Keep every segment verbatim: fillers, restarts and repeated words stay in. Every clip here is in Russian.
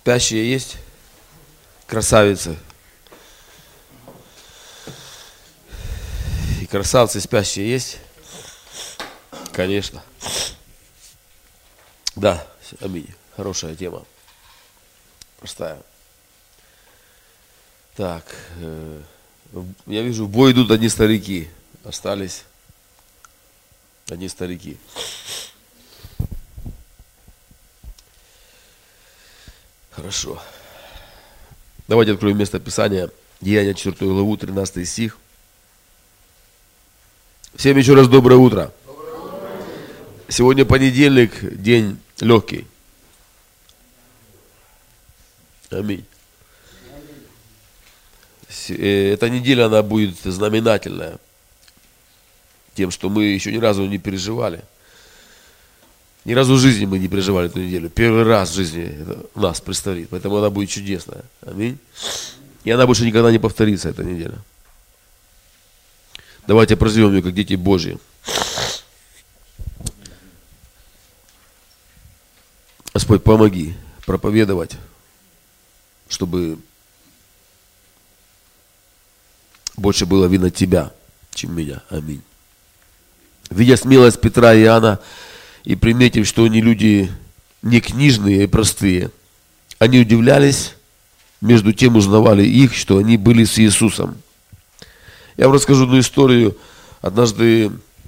Спящие есть? Красавицы. И красавцы спящие есть? Конечно. Да, аминь. Хорошая тема. Простая. Так, э, я вижу, в бой идут одни старики. Остались одни старики. Хорошо. Давайте откроем место Писания. Деяния четвёртую главу, тринадцатый стих. Всем еще раз доброе утро. Доброе утро. Сегодня понедельник, день легкий. Аминь. Эта неделя, она будет знаменательная. Тем, что мы еще ни разу не переживали. Ни разу в жизни мы не переживали эту неделю. Первый раз в жизни это нас предстоит. Поэтому она будет чудесная. Аминь. И она больше никогда не повторится, эта неделя. Давайте проживем ее, как дети Божьи. Господь, помоги проповедовать, чтобы больше было видно Тебя, чем меня. Аминь. Видя смелость Петра и Иоанна, и приметив, что они люди не книжные и простые, они удивлялись, между тем узнавали их, что они были с Иисусом. Я вам расскажу одну историю. Однажды,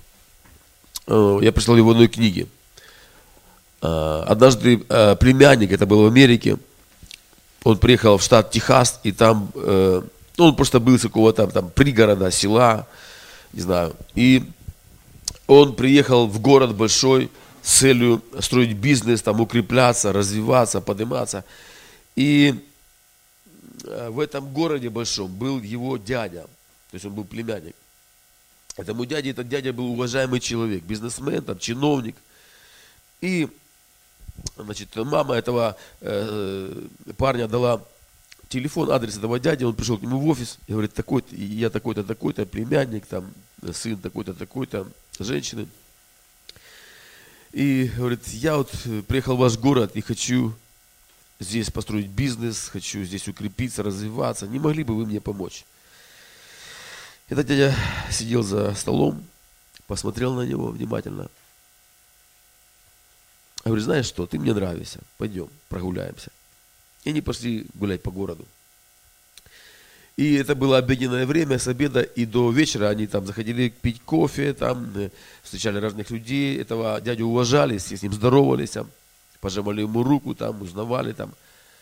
я прочитал его в одной книге. Однажды племянник, это был в Америке, он приехал в штат Техас, и там, ну, он просто был из какого-то там пригорода, села, не знаю, и он приехал в город большой с целью строить бизнес, там укрепляться, развиваться, подниматься. И в этом городе большом был его дядя, то есть он был племянник. Этому дяде, этот дядя был уважаемый человек, бизнесмен, там, чиновник. И, значит, мама этого э, парня дала телефон, адрес этого дяди, он пришел к нему в офис и говорит, такой-то, я такой-то, такой-то, племянник, там, сын такой-то, такой-то, женщины. И говорит, я вот приехал в ваш город и хочу здесь построить бизнес, хочу здесь укрепиться, развиваться. Не могли бы вы мне помочь? Этот дядя сидел за столом, посмотрел на него внимательно. Говорит, знаешь что, ты мне нравишься, пойдем прогуляемся. И они пошли гулять по городу. И это было обеденное время, с обеда и до вечера они там заходили пить кофе, там встречали разных людей, этого дядю уважали, с ним здоровались, там, пожимали ему руку, там, узнавали. Там.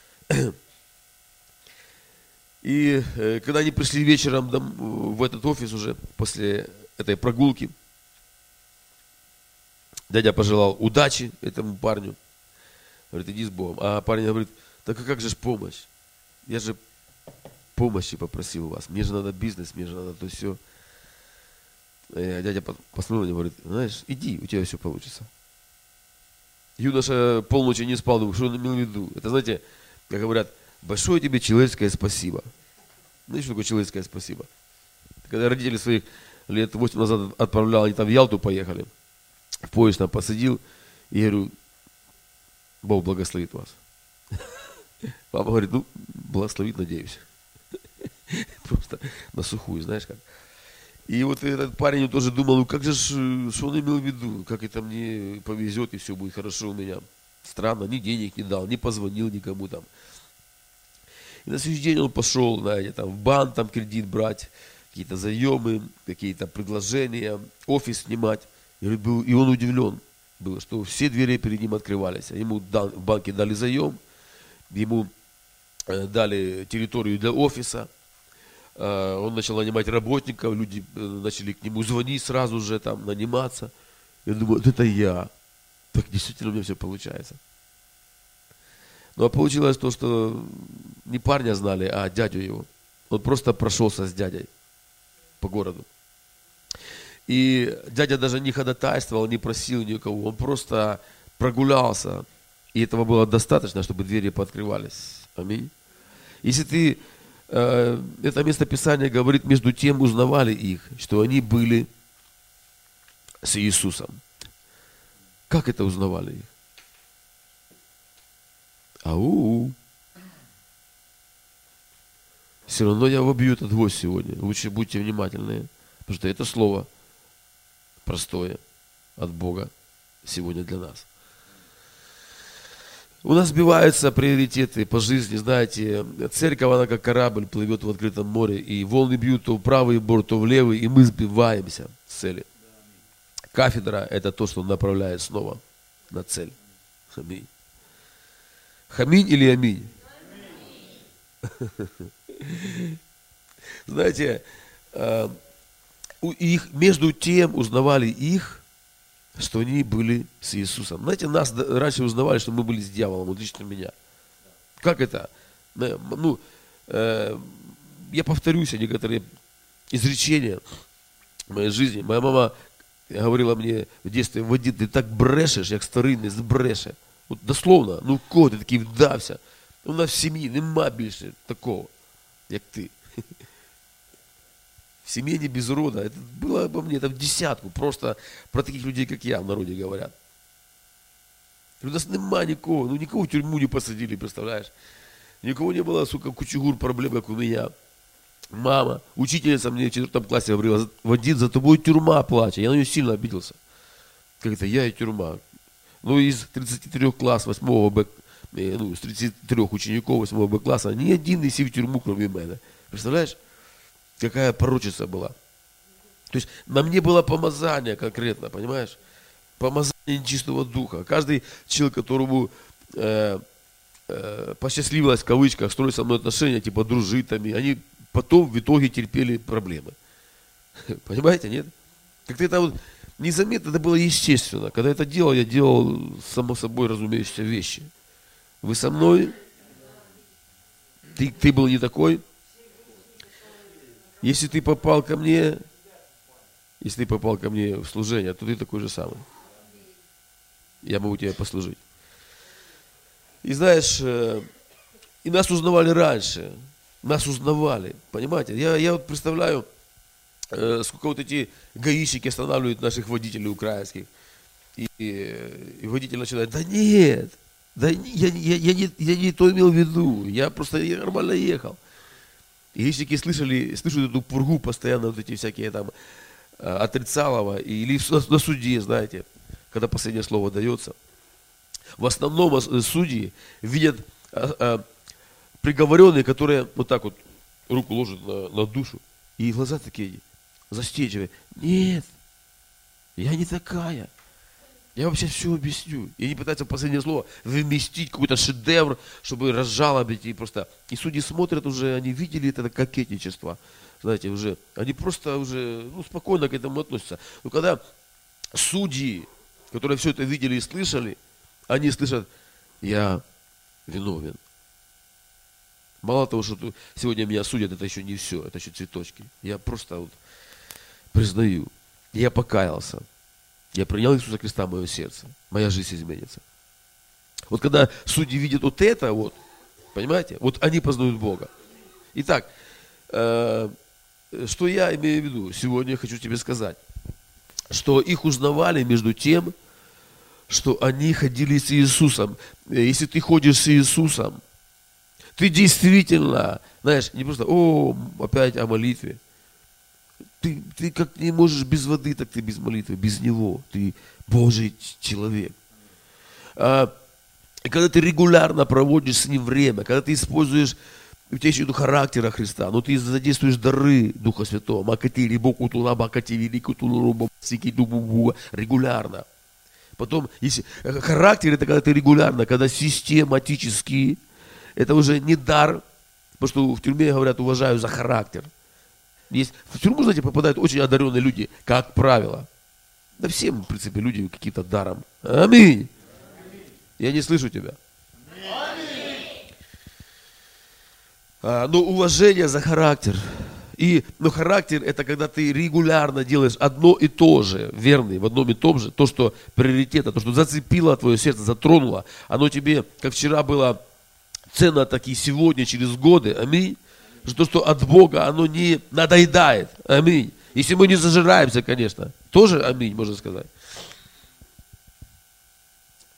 И э, когда они пришли вечером там, в этот офис уже после этой прогулки, дядя пожелал удачи этому парню, говорит, иди с Богом. А парень говорит, так а как же ж помощь? Я же помощи попросил у вас. Мне же надо бизнес, мне же надо то все. И дядя посмотрел и говорит, знаешь, иди, у тебя все получится. Юноша полночи не спал, думал, что он имел в виду. Это, знаете, как говорят, большое тебе человеческое спасибо. Знаешь, что такое человеческое спасибо? Когда родители своих лет восемь назад отправлял, они там в Ялту поехали, в поезд там посадил, и я говорю, Бог благословит вас. Папа говорит, ну, благословит, надеюсь. Просто на сухую, знаешь как. И вот этот парень тоже думал, ну как же, что он имел в виду, как это мне повезет и все будет хорошо у меня. Странно, ни денег не дал, не позвонил никому там. И на следующий день он пошел, знаете, там, в банк там кредит брать, какие-то заемы, какие-то предложения, офис снимать. И он удивлен был, что все двери перед ним открывались. Ему в банке дали заем, ему дали территорию для офиса. Он начал нанимать работников, люди начали к нему звонить сразу же, там, наниматься. Я думаю, вот это я. Так действительно у меня все получается. Ну а получилось то, что не парня знали, а дядю его. Он просто прошелся с дядей по городу. И дядя даже не ходатайствовал, не просил никого. Он просто прогулялся. И этого было достаточно, чтобы двери пооткрывались. Аминь. Если ты... Э, это местописание говорит, между тем узнавали их, что они были с Иисусом. Как это узнавали их? Ау, все равно я вобью этот гвоздь сегодня. Лучше будьте внимательны, потому что это слово простое от Бога сегодня для нас. У нас сбиваются приоритеты по жизни, знаете, церковь, она как корабль плывет в открытом море, и волны бьют то в правый борт, то в левый, и мы сбиваемся с цели. Кафедра – это то, что направляет снова на цель. Аминь. Хаминь или аминь? Знаете, их, между тем узнавали их, что они были с Иисусом. Знаете, нас раньше узнавали, что мы были с дьяволом, вот лично меня. Как это? Ну, э, я повторюсь, некоторые изречения в моей жизни. Моя мама говорила мне в детстве: Вадим, ты так брешешь, як старий не збреше. От дословно, ну кого ти такий вдався? У нас в сім'ї нема більше такого, як ти. В семье не без рода. Это было обо мне, это в десятку. Просто про таких людей, как я, в народе говорят. У нас нема никого. Ну, никого в тюрьму не посадили, представляешь? Никого не было, сука, кучугур проблем, как у меня. Мама, учительница мне в четвертом классе говорила: Вадим, за тобой тюрьма плачет. Я на нее сильно обиделся. Как это, я и тюрьма. Ну, из тридцати трёх класс восьмого Б, ну, из тридцати трёх учеников восьмого Б класса, ни один не сел в тюрьму, кроме меня. Представляешь? Какая пророчица была. То есть на мне было помазание конкретно, понимаешь? Помазание нечистого духа. Каждый человек, которому э, э, посчастливилось в кавычках строить со мной отношения, типа дружить там, они потом в итоге терпели проблемы. Понимаете, нет? Как-то это вот незаметно, это было естественно. Когда это делал, я делал само собой разумеющиеся вещи. Вы со мной? Ты, ты был не такой? Если ты попал ко мне, если ты попал ко мне в служение, то ты такой же самый. Я могу тебе послужить. И знаешь, и нас узнавали раньше. Нас узнавали, понимаете? Я, я вот представляю, сколько вот эти гаишники останавливают наших водителей украинских. И, и водитель начинает: да нет, да я, я, я, не, я не то имел в виду, я просто я нормально ехал. И гаишники слышали, слышат эту пургу постоянно, вот эти всякие там отрицалово, или на суде, знаете, когда последнее слово дается. В основном судьи видят а, а, приговоренные, которые вот так вот руку ложат на, на душу, и глаза такие застенчивые: нет, я не такая. Я вообще все объясню. И они пытаются в последнее слово вместить какой-то шедевр, чтобы разжалобить. И просто, и судьи смотрят уже, они видели это кокетничество. Знаете, уже, они просто уже, ну, спокойно к этому относятся. Но когда судьи, которые все это видели и слышали, они слышат: я виновен. Мало того, что сегодня меня судят, это еще не все, это еще цветочки. Я просто вот признаю, я покаялся. Я принял Иисуса Христа в мое сердце. Моя жизнь изменится. Вот когда судьи видят вот это, вот, понимаете, вот они познают Бога. Итак, э, что я имею в виду? Сегодня я хочу тебе сказать, что их узнавали между тем, что они ходили с Иисусом. Если ты ходишь с Иисусом, ты действительно, знаешь, не просто: о, опять о молитве. Ты, ты как не можешь без воды, так ты без молитвы, без Него. Ты Божий человек. А, и когда ты регулярно проводишь с Ним время, когда ты используешь, у тебя еще характера Христа, но ты задействуешь дары Духа Святого, регулярно. Потом, если характер, это когда ты регулярно, когда систематически, это уже не дар, потому что в тюрьме говорят: уважаю за характер. Есть, в тюрьму, знаете, попадают очень одаренные люди, как правило. Да все, в принципе, люди какие-то даром. Аминь. Я не слышу тебя. А, но уважение за характер. И, но характер — это когда ты регулярно делаешь одно и то же, верный, в одном и том же, то, что приоритетно, то, что зацепило твое сердце, затронуло, оно тебе, как вчера было ценно, так и сегодня, через годы. Аминь. То, что от Бога, оно не надоедает. Аминь. Если мы не зажираемся, конечно. Тоже аминь, можно сказать.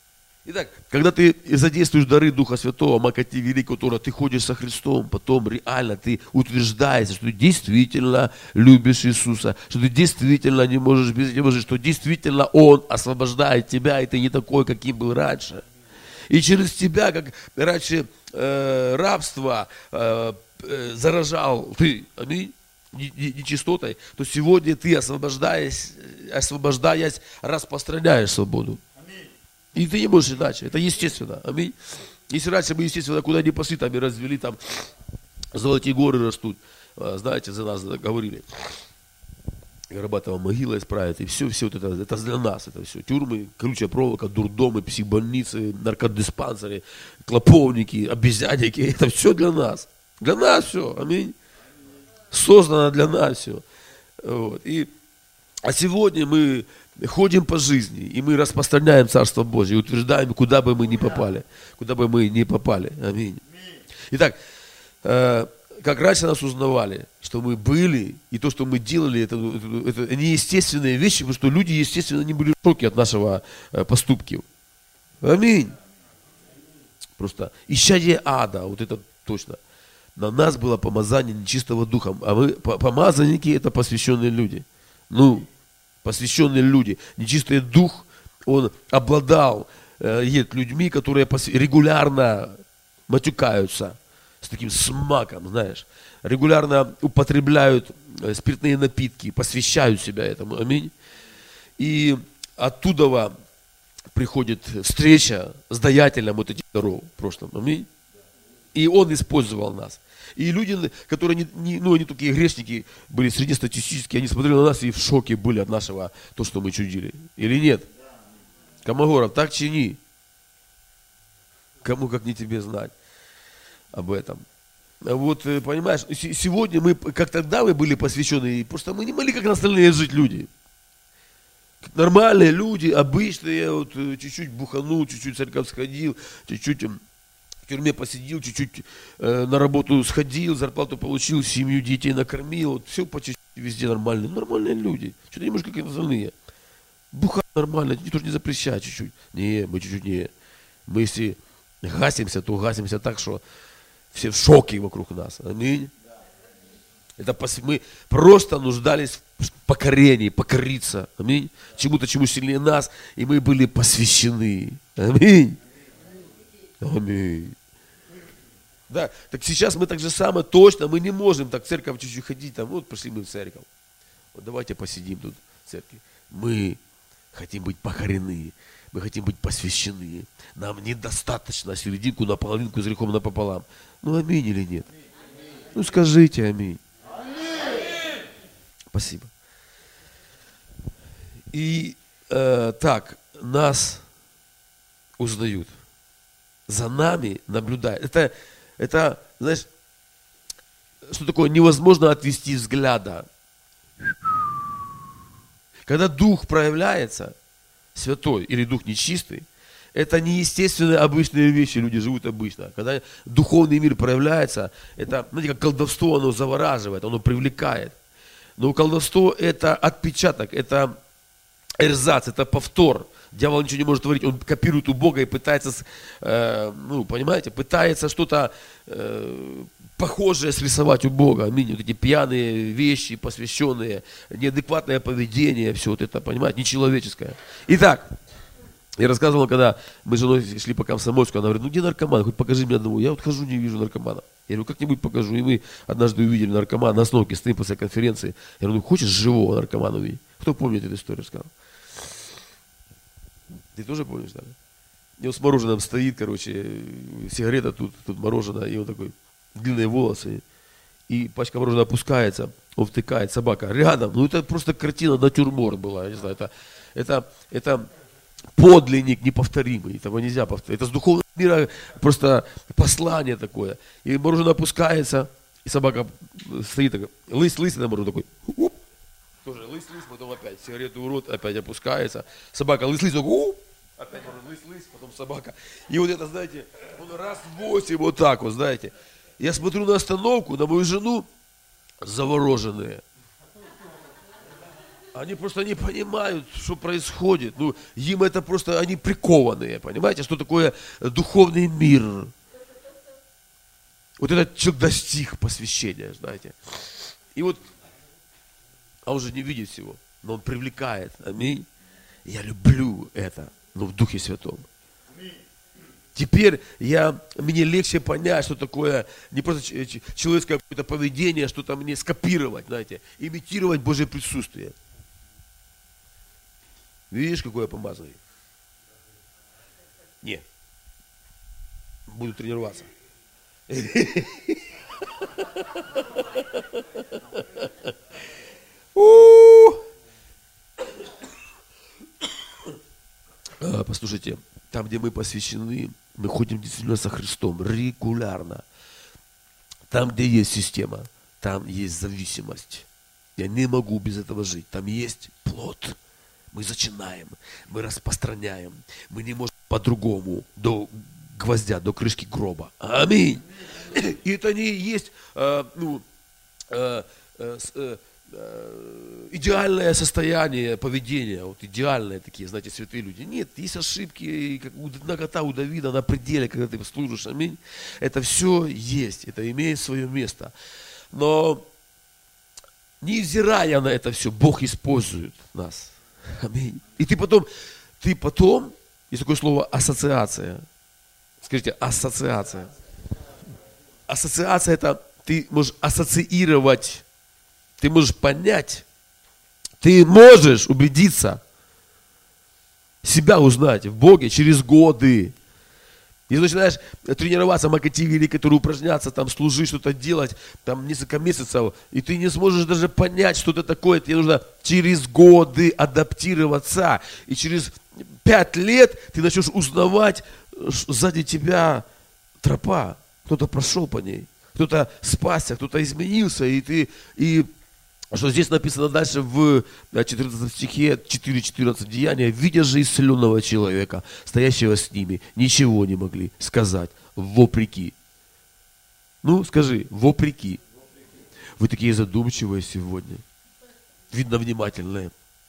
Итак, когда ты задействуешь дары Духа Святого, Макати Великого Тора, ты ходишь со Христом, потом реально ты утверждаешься, что ты действительно любишь Иисуса, что ты действительно не можешь без Него жить, что действительно Он освобождает тебя, и ты не такой, каким был раньше. И через тебя, как раньше э, рабство э, э, заражал ты, аминь, нечистотой, то сегодня ты, освобождаясь, освобождаясь, распространяешь свободу. И ты не можешь иначе. Это естественно. Аминь. Если раньше мы, естественно, куда ни пошли, там и развели, там золотые горы растут. Знаете, за нас говорили. Горбатова могила исправит. И все, все вот это, это для нас. Это все. Тюрьмы, колючая проволока, дурдомы, психбольницы, наркодиспансеры, клоповники, обезьянники. Это все для нас. Для нас все. Аминь. Создано для нас все. Вот. И, а сегодня мы ходим по жизни, и мы распространяем Царство Божье, и утверждаем, куда бы мы ни попали. Куда бы мы ни попали. Аминь. Итак, э, как раньше нас узнавали, что мы были, и то, что мы делали, это, это, это неестественные вещи, потому что люди, естественно, не были в шоке от нашего э, поступки. Аминь. Просто исчадие ада, вот это точно. На нас было помазание нечистого духом, а мы, помазанники, это посвященные люди. Ну, посвященные люди. Нечистый дух, он обладал э, людьми, которые регулярно матюкаются с таким смаком, знаешь. Регулярно употребляют спиртные напитки, посвящают себя этому. Аминь. И оттуда приходит встреча с даятелем вот этих даров в прошлом. Аминь. И он использовал нас. И люди, которые не, не, ну, они такие грешники были среднестатистические, они смотрели на нас и в шоке были от нашего, то, что мы чудили. Или нет? Комогоров, так чини. Кому как не тебе знать об этом. Вот, понимаешь, сегодня мы, как тогда мы были посвящены, просто мы не могли, как остальные, жить люди. Нормальные люди, обычные, вот, чуть-чуть буханул, чуть-чуть в церковь сходил, чуть-чуть в тюрьме посидел, чуть-чуть э, на работу сходил, зарплату получил, семью детей накормил, вот, все почти везде нормальные, нормальные люди. Что-то немножко как остальные. Бухать нормально, никто же не запрещает чуть-чуть. Не, мы чуть-чуть не. Мы если гасимся, то гасимся так, что все в шоке вокруг нас. Аминь. Это мы просто нуждались в покорении, покориться. Аминь. Чему-то, чему сильнее нас, и мы были посвящены. Аминь. Аминь. Да, так сейчас мы так же самое точно, мы не можем так в церковь чуть-чуть ходить, там, вот пришли мы в церковь. Вот давайте посидим тут в церкви. Мы хотим быть покорены, мы хотим быть посвящены. Нам недостаточно серединку на половинку с грехом напополам. Ну аминь или нет? Ну скажите аминь. Спасибо. И э, так, нас узнают. За нами наблюдают. Это, это, знаешь, что такое? Невозможно отвести взгляда. Когда Дух проявляется, святой или Дух нечистый, это неестественные обычные вещи, люди живут обычно. Когда духовный мир проявляется, это, знаете, как колдовство, оно завораживает, оно привлекает. Но колдовство это отпечаток, это эрзац, это повтор. Дьявол ничего не может творить, он копирует у Бога и пытается, э, ну, понимаете, пытается что-то э, похожее срисовать у Бога. Аминь. Вот эти пьяные вещи, посвященные, неадекватное поведение, все вот это, понимаете, нечеловеческое. Итак, я рассказывал, когда мы с женой шли по Комсомольску, она говорит, ну где наркоман, хоть покажи мне одного. Я вот хожу, не вижу наркомана. Я говорю, как-нибудь покажу. И мы однажды увидели наркомана на остановке, стоим после конференции. Я говорю, ну хочешь живого наркомана увидеть? Кто помнит эту историю, сказал? Ты тоже помнишь, да? И он с мороженым стоит, короче, сигарета тут, тут мороженое, и он такой, длинные волосы, и пачка мороженого опускается, он втыкает, собака рядом. Ну это просто картина натюрморт была, я не знаю, это, это, это подлинник неповторимый, этого нельзя повторить. Это с духовного мира просто послание такое. И мороженое опускается, и собака стоит такой, лыс, лыс, и на мороженое такой, уп, тоже лыс-лыс, потом опять сигарету в рот, опять опускается. Собака лыс-лыс, такой, опять лыс-лыс, потом собака. И вот это, знаете, он раз в восемь вот так вот, знаете. Я смотрю на остановку, на мою жену, завороженные. Они просто не понимают, что происходит. Ну, им это просто, они прикованные, понимаете, что такое духовный мир. Вот этот человек достиг посвящения, знаете. И вот, а он же не видит всего, но он привлекает. Аминь. Я люблю это, но в Духе Святом. Теперь я, мне легче понять, что такое не просто человеческое какое-то поведение, что-то мне скопировать, знаете, имитировать Божье присутствие. Видишь, какое помазание? Нет. Буду тренироваться. Послушайте, там, где мы посвящены, мы ходим действительно со Христом регулярно. Там, где есть система, там есть зависимость. Я не могу без этого жить. Там есть плод. Мы зачинаем, мы распространяем. Мы не можем по-другому до гвоздя, до крышки гроба. Аминь. И это не есть э, ну, э, э, э, идеальное состояние поведения, вот идеальные такие, знаете, святые люди. Нет, есть ошибки, как у нагота у Давида на пределе, когда ты служишь, аминь. Это все есть, это имеет свое место. Но невзирая на это все, Бог использует нас. Аминь. И ты потом, ты потом, есть такое слово ассоциация. Скажите, ассоциация. Ассоциация это ты можешь ассоциировать. Ты можешь понять, ты можешь убедиться, себя узнать в Боге через годы. И начинаешь тренироваться, макативе или который упражняться, там, служить, что-то делать, там, несколько месяцев, и ты не сможешь даже понять, что это такое. Тебе нужно через годы адаптироваться. И через пять лет ты начнешь узнавать сзади тебя тропа. Кто-то прошел по ней, кто-то спасся, кто-то изменился, и ты... И что здесь написано дальше в четырнадцатом стихе, четыре четырнадцать Деяния, видя же исцеленного человека, стоящего с ними, ничего не могли сказать вопреки. Ну, скажи, вопреки. Вы такие задумчивые сегодня. Видно, внимательные.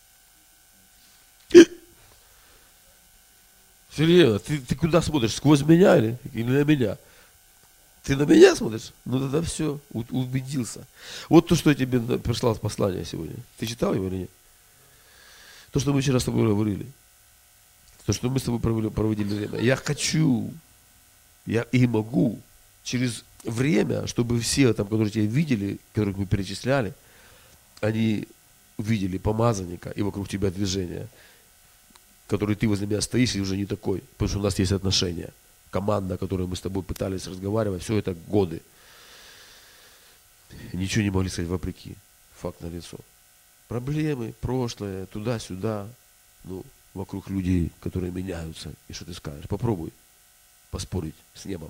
Серьезно, ты, ты куда смотришь? Сквозь меня или, или на меня? Ты на меня смотришь? Ну тогда все, убедился. Вот то, что я тебе прислал в послание сегодня. Ты читал его или нет? То, что мы вчера с тобой говорили. То, что мы с тобой проводили время. Я хочу, я и могу через время, чтобы все, там, которые тебя видели, которых мы перечисляли, они увидели помазанника и вокруг тебя движение, который ты возле меня стоишь и уже не такой, потому что у нас есть отношения. Команда, которой мы с тобой пытались разговаривать, все это годы. Ничего не могли сказать вопреки. Факт налицо. Проблемы, прошлое, туда-сюда. Ну, вокруг людей, которые меняются. И что ты скажешь? Попробуй поспорить с небом.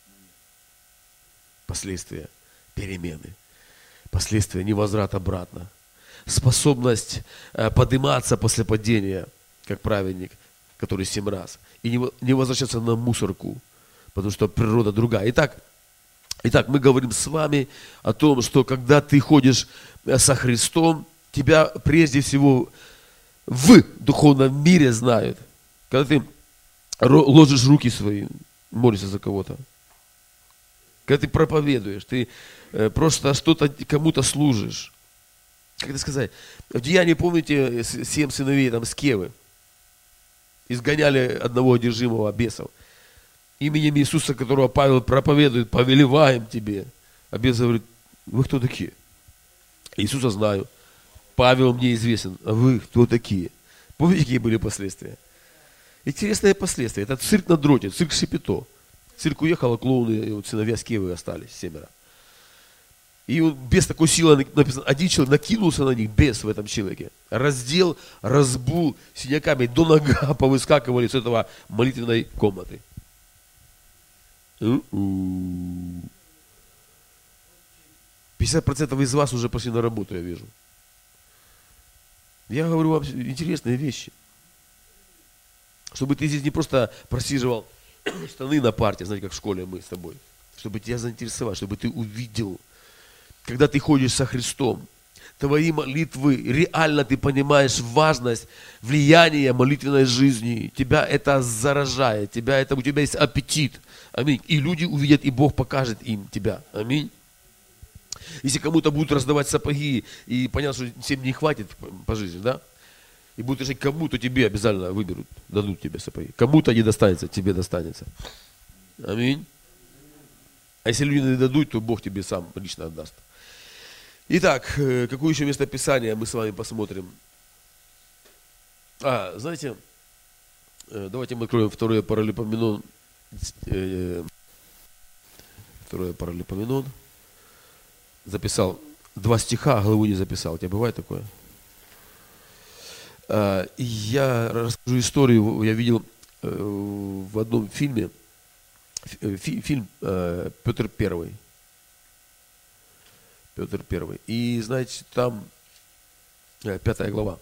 Последствия перемены. Последствия невозврат обратно. Способность э, подниматься после падения, как праведник, который семь раз. И не, не возвращаться на мусорку, потому что природа другая. Итак, итак, мы говорим с вами о том, что когда ты ходишь со Христом, тебя прежде всего в духовном мире знают. Когда ты ложишь руки свои, молишься за кого-то. Когда ты проповедуешь, ты просто что-то кому-то служишь. Как это сказать? В Деянии, помните, семь сыновей там Скевы изгоняли одного одержимого бесов. Именем Иисуса, которого Павел проповедует, повелеваем тебе. А бес говорит, вы кто такие? Иисуса знаю. Павел мне известен. А вы кто такие? Помните, какие были последствия? Интересные последствия. Это цирк на дроте, цирк Шапито. Цирк уехал, а клоуны, и вот сыновья Скевы остались, семеро. И вот без такой силы написано, один человек накинулся на них, бес в этом человеке, раздел, разбул синяками, до нога повыскакивали с этого молитвенной комнаты. пятьдесят процентов из вас уже пошли на работу, я вижу. Я говорю вам интересные вещи. Чтобы ты здесь не просто просиживал штаны на парте, знаете, как в школе мы с тобой. Чтобы тебя заинтересовать, чтобы ты увидел. Когда ты ходишь со Христом, твои молитвы, реально ты понимаешь важность, влияние молитвенной жизни, тебя это заражает, тебя это, у тебя есть аппетит. Аминь. И люди увидят, и Бог покажет им тебя. Аминь. Если кому-то будут раздавать сапоги, и понятно, что всем не хватит по жизни, да? И будут решать кому-то, тебе обязательно выберут, дадут тебе сапоги. Кому-то не достанется, тебе достанется. Аминь. А если люди не дадут, то Бог тебе сам лично отдаст. Итак, какое еще местописание мы с вами посмотрим? А, знаете, давайте мы откроем второе Паралипоменон. Второе Паралипоменон. Записал два стиха, а главу не записал. У тебя бывает такое? И я расскажу историю. Я видел в одном фильме, фильм Петр Первый. Петр Первый. И, знаете, там пятая глава.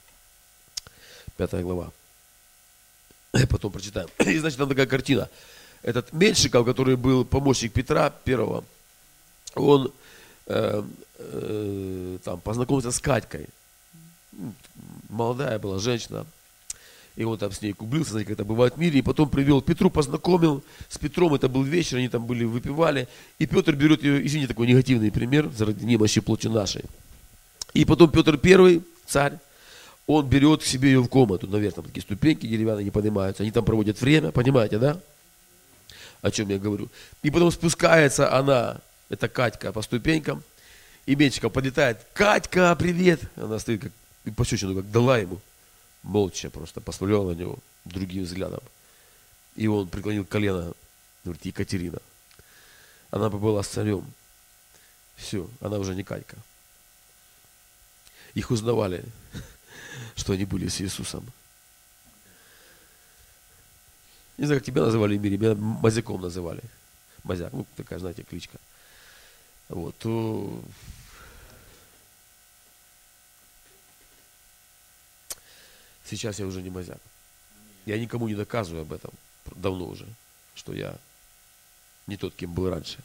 Пятая глава. Потом прочитаем. И, значит, там такая картина. Этот Меньшиков, который был помощник Петра Первого, он э, э, там познакомился с Катькой. Молодая была женщина. И он там с ней кублился, знаете, как это бывает в мире. И потом привел Петру, познакомил с Петром. Это был вечер, они там были, выпивали. И Петр берет ее, извините, такой негативный пример, заради немощи плоти нашей. И потом Петр Первый, царь, он берет к себе ее в комнату. Наверх там такие ступеньки деревянные не поднимаются. Они там проводят время, понимаете, да? О чем я говорю. И потом спускается она, это Катька, по ступенькам. И Меньшиков подлетает. Катька, привет! Она стоит, как и пощечину, как дала ему. Молча просто посмотрел на него другим взглядом. И он преклонил колено, говорит, Екатерина. Она побыла с царем. Все, она уже не Катька. Их узнавали, что они были с Иисусом. Не знаю, как тебя называли в мире, меня Мазяком называли. Мазяк, ну такая, знаете, кличка. Вот, то... Сейчас я уже не Мазяк. Я никому не доказываю об этом, давно уже, что я не тот, кем был раньше.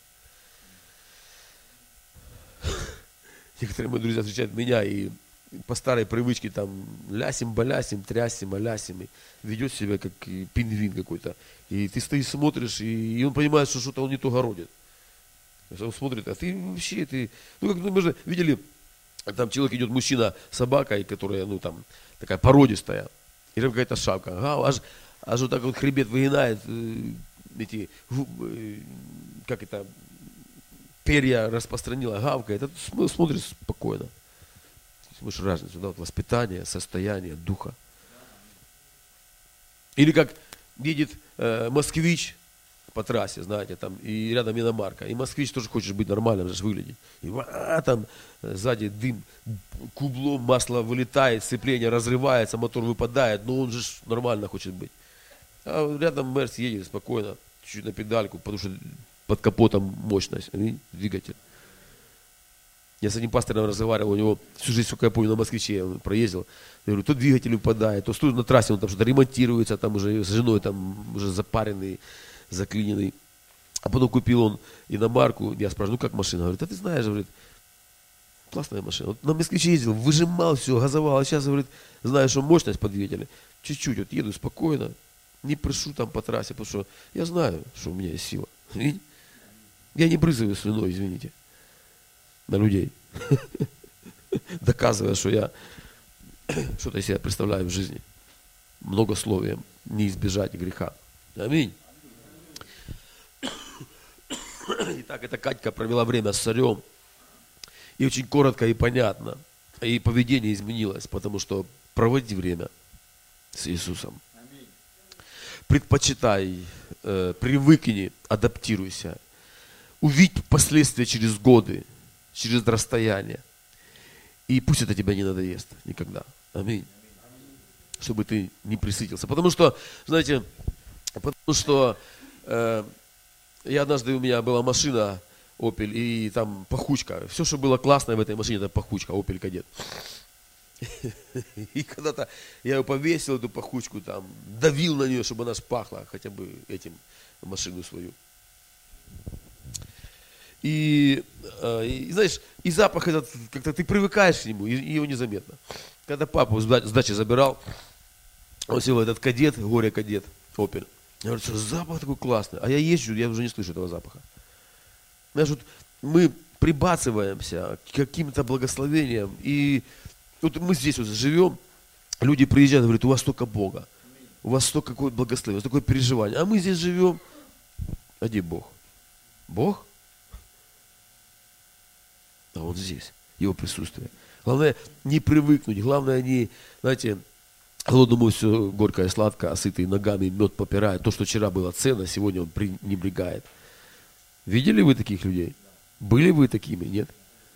Некоторые мои друзья встречают меня и по старой привычке там лясим, балясим, трясим, алясим, и ведет себя как пингвин какой-то. И ты стоишь, смотришь, и, и он понимает, что что-то он не то городит. Он смотрит, а ты вообще, ты... Ну, как мы же видели, там человек идет, мужчина с собакой, которая, ну, там, такая породистая, и там какая-то шапка, ага, аж, аж вот так вот хребет выгинает, э, эти, э, как это, перья распространила, гавкает, это смотришь спокойно. Смотришь разницу, да, вот воспитание, состояние духа. Или как едет э, москвич по трассе, знаете, там, и рядом иномарка, и москвич тоже хочет быть нормальным, же выглядеть. И а, там сзади дым, кублом масло вылетает, сцепление разрывается, мотор выпадает, но он же нормально хочет быть. А рядом Мерс едет спокойно, чуть-чуть на педальку, потому что под капотом мощность, двигатель. Я с одним пастором разговаривал, у него всю жизнь, сколько я помню, на москвиче он проездил. Я говорю, то двигатель выпадает, то на трассе он там что-то ремонтируется, там уже с женой там уже запаренный, заклиненный. А потом купил он иномарку, я спрашиваю, ну как машина? Говорит, а ты знаешь, говорит, классная машина. Вот на москвиче ездил, выжимал все, газовал, а сейчас, говорит, знаешь, что мощность по двигателю, чуть-чуть, вот еду спокойно, не прышу там по трассе, потому что я знаю, что у меня есть сила. Видите? Я не брызгаю слюной, извините, на людей, доказывая, что я что-то из себя представляю в жизни. Многословием не избежать греха. Аминь. Итак, эта Катька провела время с царем. И очень коротко и понятно. И поведение изменилось, потому что проводи время с Иисусом. Предпочитай, э, привыкни, адаптируйся. Увидь последствия через годы, через расстояние. И пусть это тебя не надоест никогда. Аминь. Чтобы ты не присытился. Потому что, знаете, потому что э, я однажды, у меня была машина Opel, и там пахучка. Все, что было классное в этой машине, это пахучка, Opel Kadett. И когда-то я ее повесил, эту пахучку, там, давил на нее, чтобы она пахла хотя бы этим, машину свою. И, и, знаешь, и запах этот, как-то ты привыкаешь к нему, и, и его незаметно. Когда папу с дачи забирал, он сел этот кадет, горе-кадет, Opel. Я говорю, что запах такой классный. А я езжу, я уже не слышу этого запаха. Знаешь, вот мы прибацываемся к каким-то благословениям. И вот мы здесь вот живем, люди приезжают и говорят, у вас столько Бога, у вас столько какое-то благословение, столько переживания. А мы здесь живем, а где Бог? Бог? А Он здесь, Его присутствие. Главное не привыкнуть, главное не, знаете, голодному все горько и сладко, а сытый ногами мед попирает. То, что вчера было ценно, сегодня он пренебрегает. Видели вы таких людей? Были вы такими? Нет?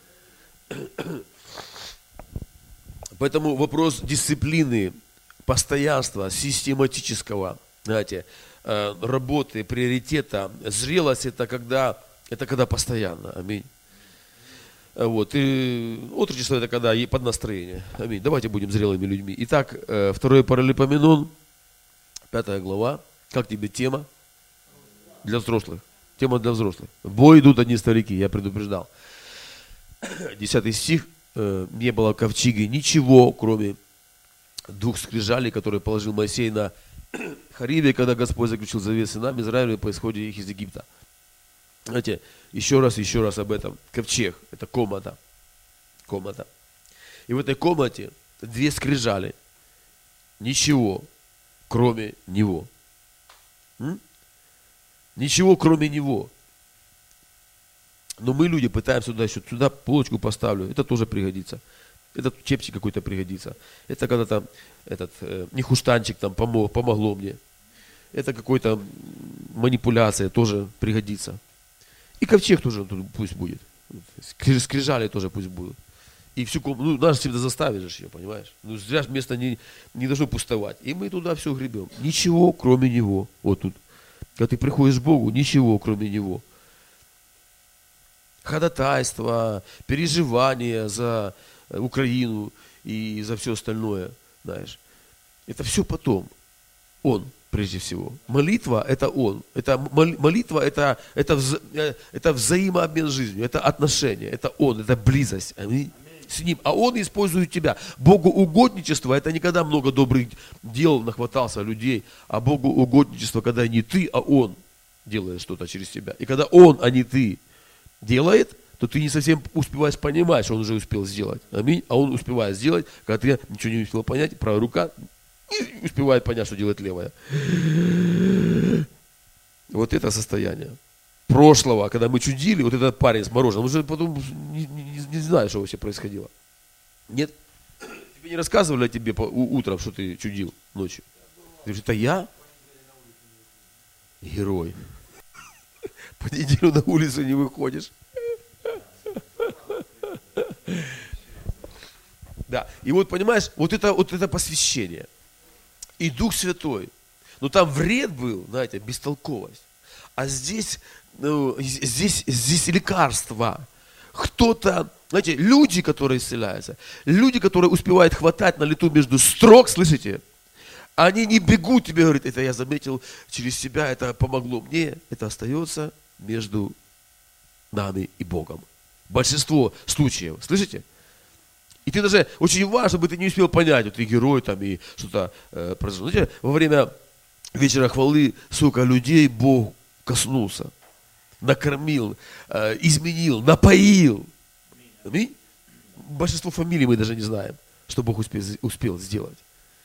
Поэтому вопрос дисциплины, постоянства, систематического, знаете, работы, приоритета, зрелость это когда, это когда постоянно. Аминь. Вот. И отрочество это когда и под настроение. Аминь. Давайте будем зрелыми людьми. Итак, второй Паралипоменон, пятая глава. Как тебе тема? Для взрослых. Тема для взрослых. В бой идут одни старики, я предупреждал. Десятый стих. Не было в ковчеге ничего, кроме двух скрижалей, которые положил Моисей на Хариве, когда Господь заключил завет с сынами Израиля по исходе их из Египта. Знаете, еще раз, еще раз об этом. Ковчег – это комната. Комната. И в этой комнате две скрижали. Ничего, кроме него. М? Ничего, кроме него. Но мы, люди, пытаемся сюда, еще сюда полочку поставлю. Это тоже пригодится. Этот чепчик какой-то пригодится. Это когда-то этот э, нехуштанчик там помог, помогло мне. Это какой-то манипуляция тоже пригодится. И ковчег тоже тут пусть будет. Скрижали тоже пусть будут. И всю комнату, ну, нас всегда заставишь ее, понимаешь? Ну, зря место не, не должно пустовать. И мы туда все гребем. Ничего, кроме него. Вот тут. Когда ты приходишь к Богу, ничего, кроме него. Ходатайство, переживания за Украину и за все остальное, знаешь. Это все потом. Он. Прежде всего. Молитва – это Он. Это молитва – это, это, вза, это взаимообмен жизнью, это отношения, это Он, это близость с Ним. А Он использует тебя. Богоугодничество – это не когда много добрых дел нахватался людей, а Богоугодничество, когда не ты, а Он делает что-то через тебя. И когда Он, а не ты, делает, то ты не совсем успеваешь понимать, что Он уже успел сделать. Аминь. А Он успевает сделать, когда ты ничего не успел понять, правая рука и успевает понять, что делает левая. Вот это состояние прошлого, когда мы чудили, вот этот парень с мороженым, уже потом не, не, не знаю, что вообще происходило. Нет? Тебе не рассказывали о тебе по, у, утром, что ты чудил ночью? Ты говоришь, это я? Герой. По неделю на улицу не выходишь. Да, и вот понимаешь, вот это, вот это посвящение. И Дух Святой. Но там вред был, знаете, бестолковость. А здесь, ну, здесь, здесь лекарство. Кто-то, знаете, люди, которые исцеляются, люди, которые успевают хватать на лету между строк, слышите? Они не бегут тебе, говорят, это я заметил через себя, это помогло мне. Это остается между нами и Богом. Большинство случаев, слышите? И ты даже, очень важно, чтобы ты не успел понять, вот ты герой там и что-то э, произошло. Знаете, во время вечера хвалы сколько людей Бог коснулся, накормил, э, изменил, напоил. Аминь. Большинство фамилий мы даже не знаем, что Бог успел, успел сделать.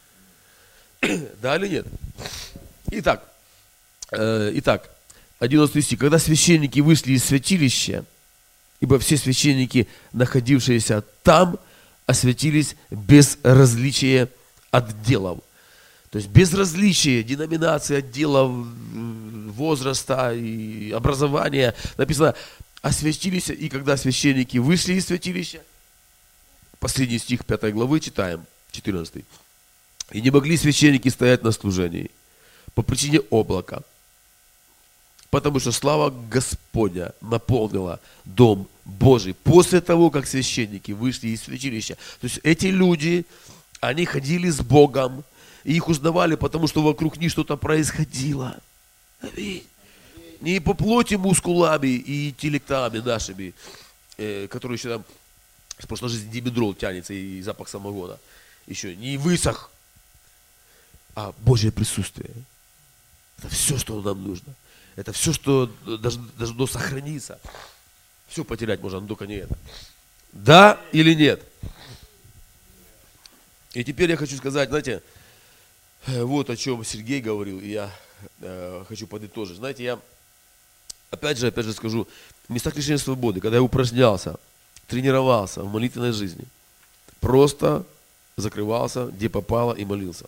Да или нет? Итак, э, итак, одиннадцатый стих. Когда священники вышли из святилища, ибо все священники, находившиеся там, освятились без различия отделов. То есть без различия деноминации, отделов, возраста и образования. Написано, освятились, и когда священники вышли из святилища, последний стих пятой главы читаем, четырнадцатый. И не могли священники стоять на служении по причине облака, потому что слава Господня наполнила дом Божий после того, как священники вышли из святилища. То есть эти люди, они ходили с Богом, и их узнавали, потому что вокруг них что-то происходило. Аминь. не по плоти мускулами и интеллектами нашими, э, которые еще там с прошлой жизни димедрол тянется и запах самогона. Еще не высох, а Божье присутствие. Это все, что нам нужно. Это все, что должно, должно сохраниться. Все потерять можно, но только не это. Да или нет? И теперь я хочу сказать, знаете, вот о чем Сергей говорил, и я э, хочу подытожить. Знаете, я опять же, опять же скажу, в местах лишения свободы, когда я упражнялся, тренировался в молитвенной жизни, просто закрывался, где попало, и молился.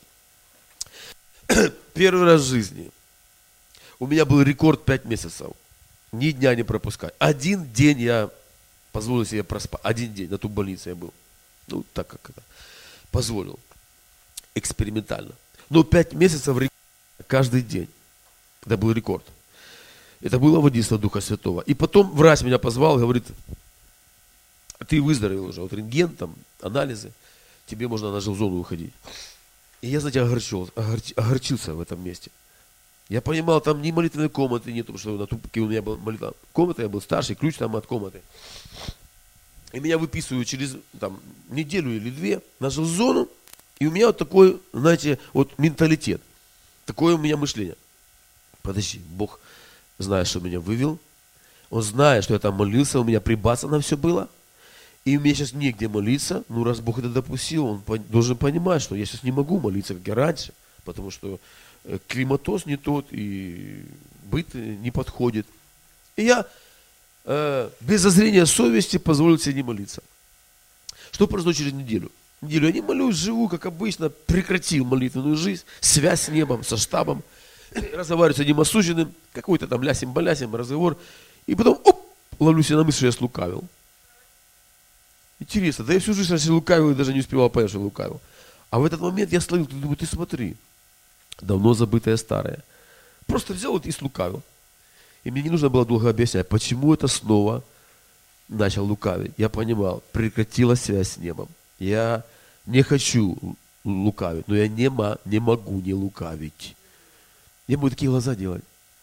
Первый раз в жизни у меня был рекорд пять месяцев. Ни дня не пропускать. Один день я позволил себе проспать. Один день на ту больницу я был. Ну, так как это. Позволил. Экспериментально. Но пять месяцев каждый день. Это был рекорд. Это было водительство Духа Святого. И потом врач меня позвал и говорит, ты выздоровел уже. Вот рентген, там, анализы. Тебе можно на жилзону уходить. И я, знаете, огорчился, огорчился в этом месте. Я понимал, там ни молитвенной комнаты нет, потому что на тупике у меня была молитва. Комната, я был старший, ключ там от комнаты. И меня выписывают через там, неделю или две на жилзону. И у меня вот такой, знаете, вот менталитет. Такое у меня мышление. Подожди, Бог знает, что меня вывел. Он знает, что я там молился, у меня прибасано все было. И у меня сейчас негде молиться. Ну, раз Бог это допустил, Он должен понимать, что я сейчас не могу молиться, как я раньше. Потому что климатоз не тот, и быт не подходит. И я э, без зазрения совести позволил себе не молиться. Что произошло через неделю? Неделю я не молюсь, живу, как обычно, прекратил молитвенную жизнь, связь с небом, со штабом, разговариваю с одним осужденным, какой-то там лясим-балясим разговор, и потом, оп, ловлю себя на мысль, что я слукавил. Интересно, да я всю жизнь раньше лукавил и даже не успевал понять, что лукавил. А в этот момент я словил, думаю, ты смотри, давно забытое старое. Просто взял вот и слукавил. И мне не нужно было долго объяснять, почему это снова начал лукавить. Я понимал, прекратилась связь с небом. Я не хочу лукавить, но я не, ма, не могу не лукавить. Я буду такие глаза делать.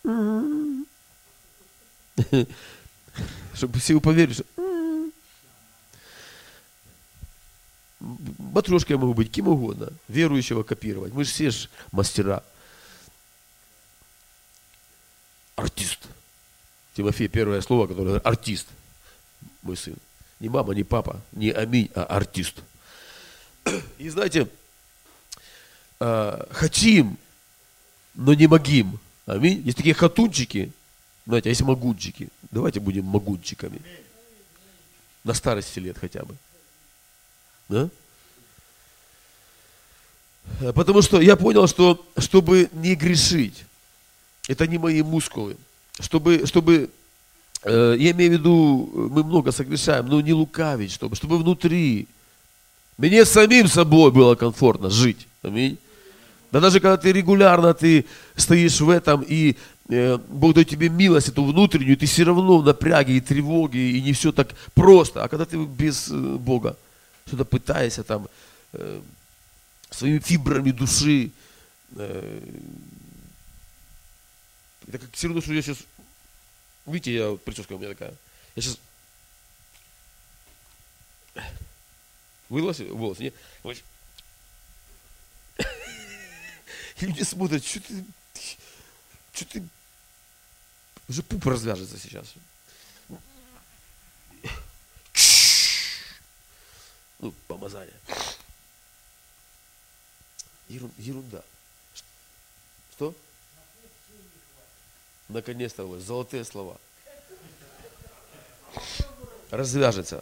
Чтобы все поверили, что... Матрешкой я могу быть, кем угодно. Верующего копировать. Мы же все ж мастера. Артист. Тимофей, первое слово, которое говорит, артист. Мой сын. Не мама, не папа, не аминь, а артист. И знаете, хотим, но не могим. Аминь. Есть такие хатунчики, знаете, а есть могунчики. Давайте будем могунчиками. На старости лет хотя бы. Да? Потому что я понял, что чтобы не грешить, это не мои мускулы. Чтобы, чтобы э, я имею в виду, мы много согрешаем, но не лукавить, чтобы, чтобы внутри мне самим собой было комфортно жить. Аминь. Да даже когда ты регулярно ты стоишь в этом, и э, Бог дает тебе милость эту внутреннюю, ты все равно в напряге и тревоге, и не все так просто. А когда ты без э, Бога, что-то пытаешься там э, своими фибрами души. Э, это как все равно, что я сейчас... Видите, я, вот, прическа у меня такая. Я сейчас... Вылазь волосы, нет? Вот. И люди смотрят, что ты... Что ты... Уже пуп развяжется сейчас. Ну, помазание. Ерунда. Что? Наконец-то, вот, золотые слова. Развяжется.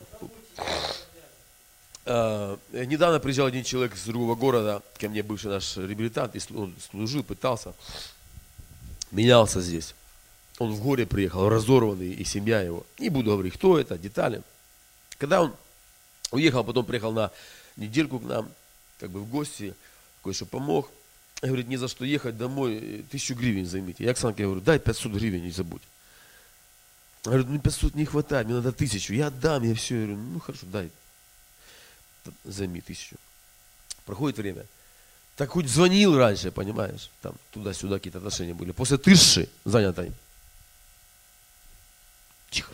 А, недавно приезжал один человек из другого города, ко мне бывший наш реабилитант, и он служил, пытался, менялся здесь. Он в горе приехал, разорванный, и семья его. Не буду говорить, кто это, детали. Когда он уехал, потом приехал на недельку к нам, как бы в гости, кое-что помог. Я говорю, ни за что ехать домой, тысячу гривен займите. Я Оксанке говорю, дай пятьсот гривен, не забудь. Я говорю, ну пятьсот не хватает, мне надо тысячу. Я отдам, я все. Я говорю, ну хорошо, дай. Займи тысячу. Проходит время. Так хоть звонил раньше, понимаешь, там туда-сюда какие-то отношения были. После тысячи занятой Тихо.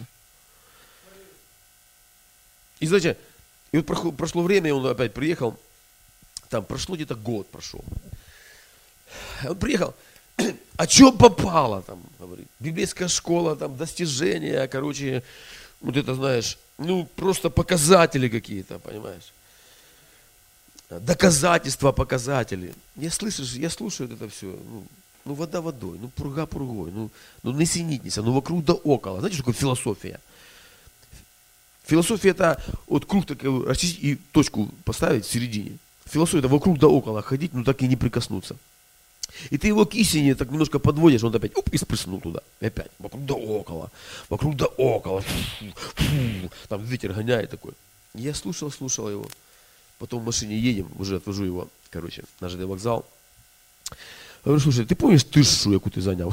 И знаете, и вот прошло, прошло время, и он опять приехал, там прошло где-то год прошел. Он приехал, о чем попало, там, говорит, библейская школа, там, достижения, короче, вот это, знаешь, ну, просто показатели какие-то, понимаешь, доказательства, показатели. Я слышу, я слушаю это все, ну, ну, вода водой, ну, пурга пургой, ну, ну, не синитесь, ну, вокруг да около. Знаете, что такое философия? Философия это вот круг такой расчистить и точку поставить в середине. Философия это вокруг да около ходить, но так и не прикоснуться. И ты его к истине так немножко подводишь, он опять оп, и спрыснул туда. И опять вокруг да около, вокруг да около. Фу, фу, там ветер гоняет такой. И я слушал, слушал его. Потом в машине едем, уже отвожу его, короче, на ЖД вокзал. Я говорю, слушай, ты помнишь тышу, яку ты занял?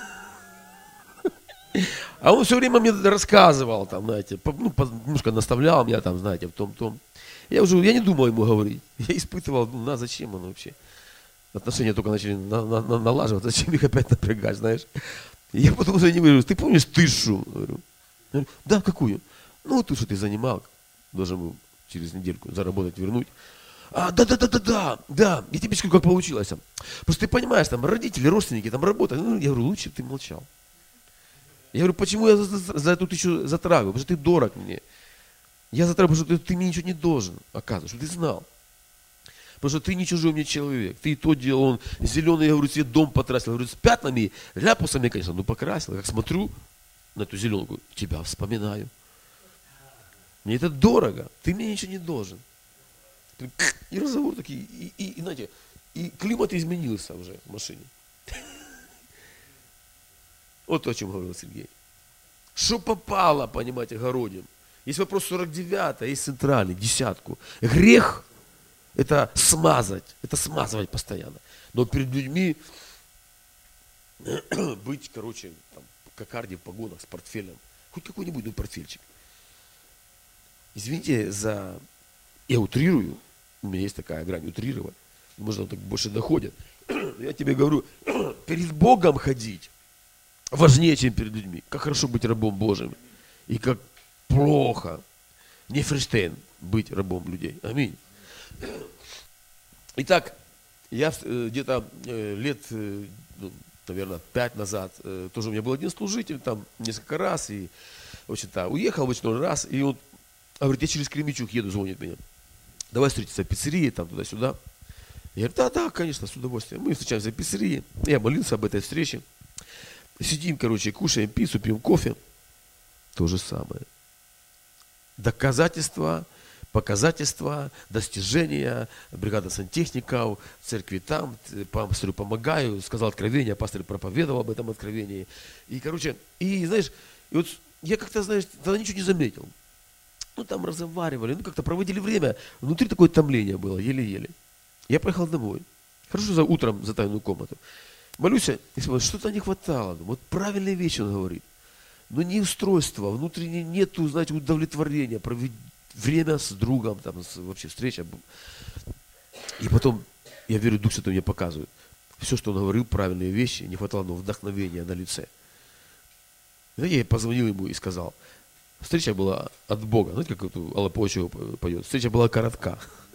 А он все время мне рассказывал, там, знаете, ну, немножко наставлял меня, там, знаете, в том-том. Я уже, я не думал ему говорить. Я испытывал, ну, на, зачем он вообще? Отношения только начали на, на, на, налаживаться, зачем их опять напрягать, знаешь? И я потом уже не говорю, ты помнишь тышу? Говорю, да, какую? Ну, ту, что ты занимал, должен был через недельку заработать, вернуть. А, да, да, да, да, да, да, я тебе скажу, как получилось. Просто ты понимаешь, там родители, родственники там работают. Ну, я говорю, лучше бы ты молчал. Я говорю, почему я за, за, за эту тысячу затрагиваю? Потому что ты дорог мне. Я затрагиваю, потому что ты, ты мне ничего не должен, оказывается, чтобы ты знал. Потому что ты не чужой мне человек. Ты и то делал, он зеленый, я говорю, себе дом покрасил. Я говорю, с пятнами, ляпусами, конечно, ну покрасил. Как смотрю на эту зеленку, тебя вспоминаю. Мне это дорого, ты мне ничего не должен. И разговор такие, и, и, и, знаете, и климат изменился уже в машине. Вот то, о чем говорил Сергей. Что попало, понимаете, городим. Есть вопрос сорок девятый, а есть центральный, десятку. Грех – это смазать, это смазывать постоянно. Но перед людьми быть, короче, там, кокарде в погонах с портфелем. Хоть какой-нибудь ну, портфельчик. Извините за... Я утрирую, у меня есть такая грань утрировать. Может, он так больше доходит. Я тебе говорю, перед Богом ходить важнее, чем перед людьми. Как хорошо быть рабом Божьим. И как плохо, не Фриштейн, быть рабом людей. Аминь. Итак, я где-то лет, ну, наверное, пять назад, тоже у меня был один служитель, там несколько раз, и, в общем-то, уехал в очередной раз, и он говорит, я через Кременчуг еду, звонит меня. Давай встретиться в пиццерии, там туда-сюда. Я говорю, да, да, конечно, с удовольствием. Мы встречаемся в пиццерии. Я молился об этой встрече. Сидим, короче, кушаем пиццу, пьем кофе. То же самое. Доказательства, показательства, достижения, бригада сантехников, церкви там, пастору помогаю, сказал откровение, пастор проповедовал об этом откровении. И, короче, и, знаешь, и вот я как-то, знаешь, тогда ничего не заметил. Ну, там разговаривали, ну, как-то проводили время. Внутри такое томление было, еле-еле. Я поехал домой. Хорошо, за утром за тайную комнату. Молюсь, и смотрю, что-то не хватало. Вот правильные вещи он говорит. Но не устройство, внутренне нету, знаете, удовлетворения, проведь время с другом, там, с, вообще встреча. И потом, я верю, Дух Святой мне показывает. Все, что он говорил, правильные вещи, не хватало но вдохновения на лице. И я позвонил ему и сказал, встреча была от Бога. Знаете, как эту Алла Пугачева поет? Встреча была коротка.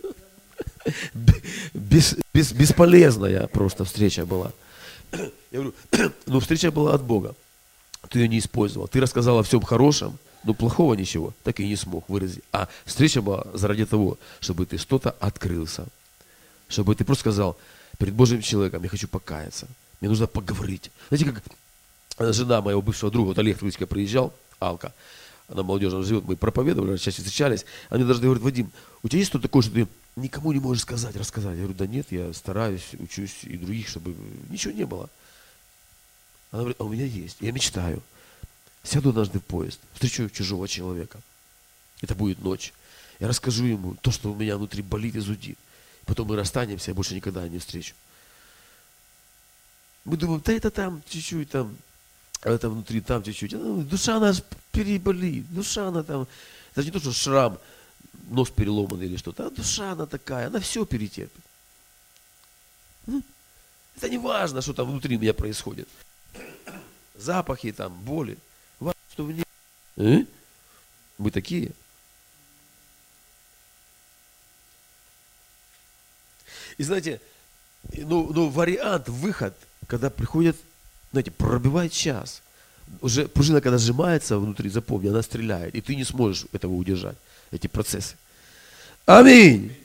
Бес, бес, бесполезная просто встреча была. Я говорю, ну встреча была от Бога. Ты ее не использовал. Ты рассказал о всем хорошем, но плохого ничего так и не смог выразить. А встреча была заради того, чтобы ты что-то открылся. Чтобы ты просто сказал, перед Божьим человеком я хочу покаяться. Мне нужно поговорить. Знаете, как жена моего бывшего друга, вот Олег Трудичко приезжал, Алка, она молодежно живет, мы проповедовали, чаще встречались. Они даже говорят, Вадим, у тебя есть что-то такое, что ты никому не можешь сказать, рассказать? Я говорю, да нет, я стараюсь, учусь и других, чтобы ничего не было. Она говорит, а у меня есть, я мечтаю. Сяду однажды в поезд, встречу чужого человека. Это будет ночь. Я расскажу ему то, что у меня внутри болит и зудит. Потом мы расстанемся, я больше никогда не встречу. Мы думаем, да это там чуть-чуть, там, а это внутри там чуть-чуть. Душа наша переболит, душа она там, это не то, что шрам, нос переломанный или что-то, а душа она такая, она все перетерпит. Это не важно, что там внутри меня происходит. Запахи там, боли. Важно, что в ней Э? Мы такие. И знаете, ну, ну вариант, выход, когда приходит, знаете, пробивает час. Уже пружина, когда сжимается внутри, запомни, она стреляет, и ты не сможешь этого удержать, эти процессы. Аминь.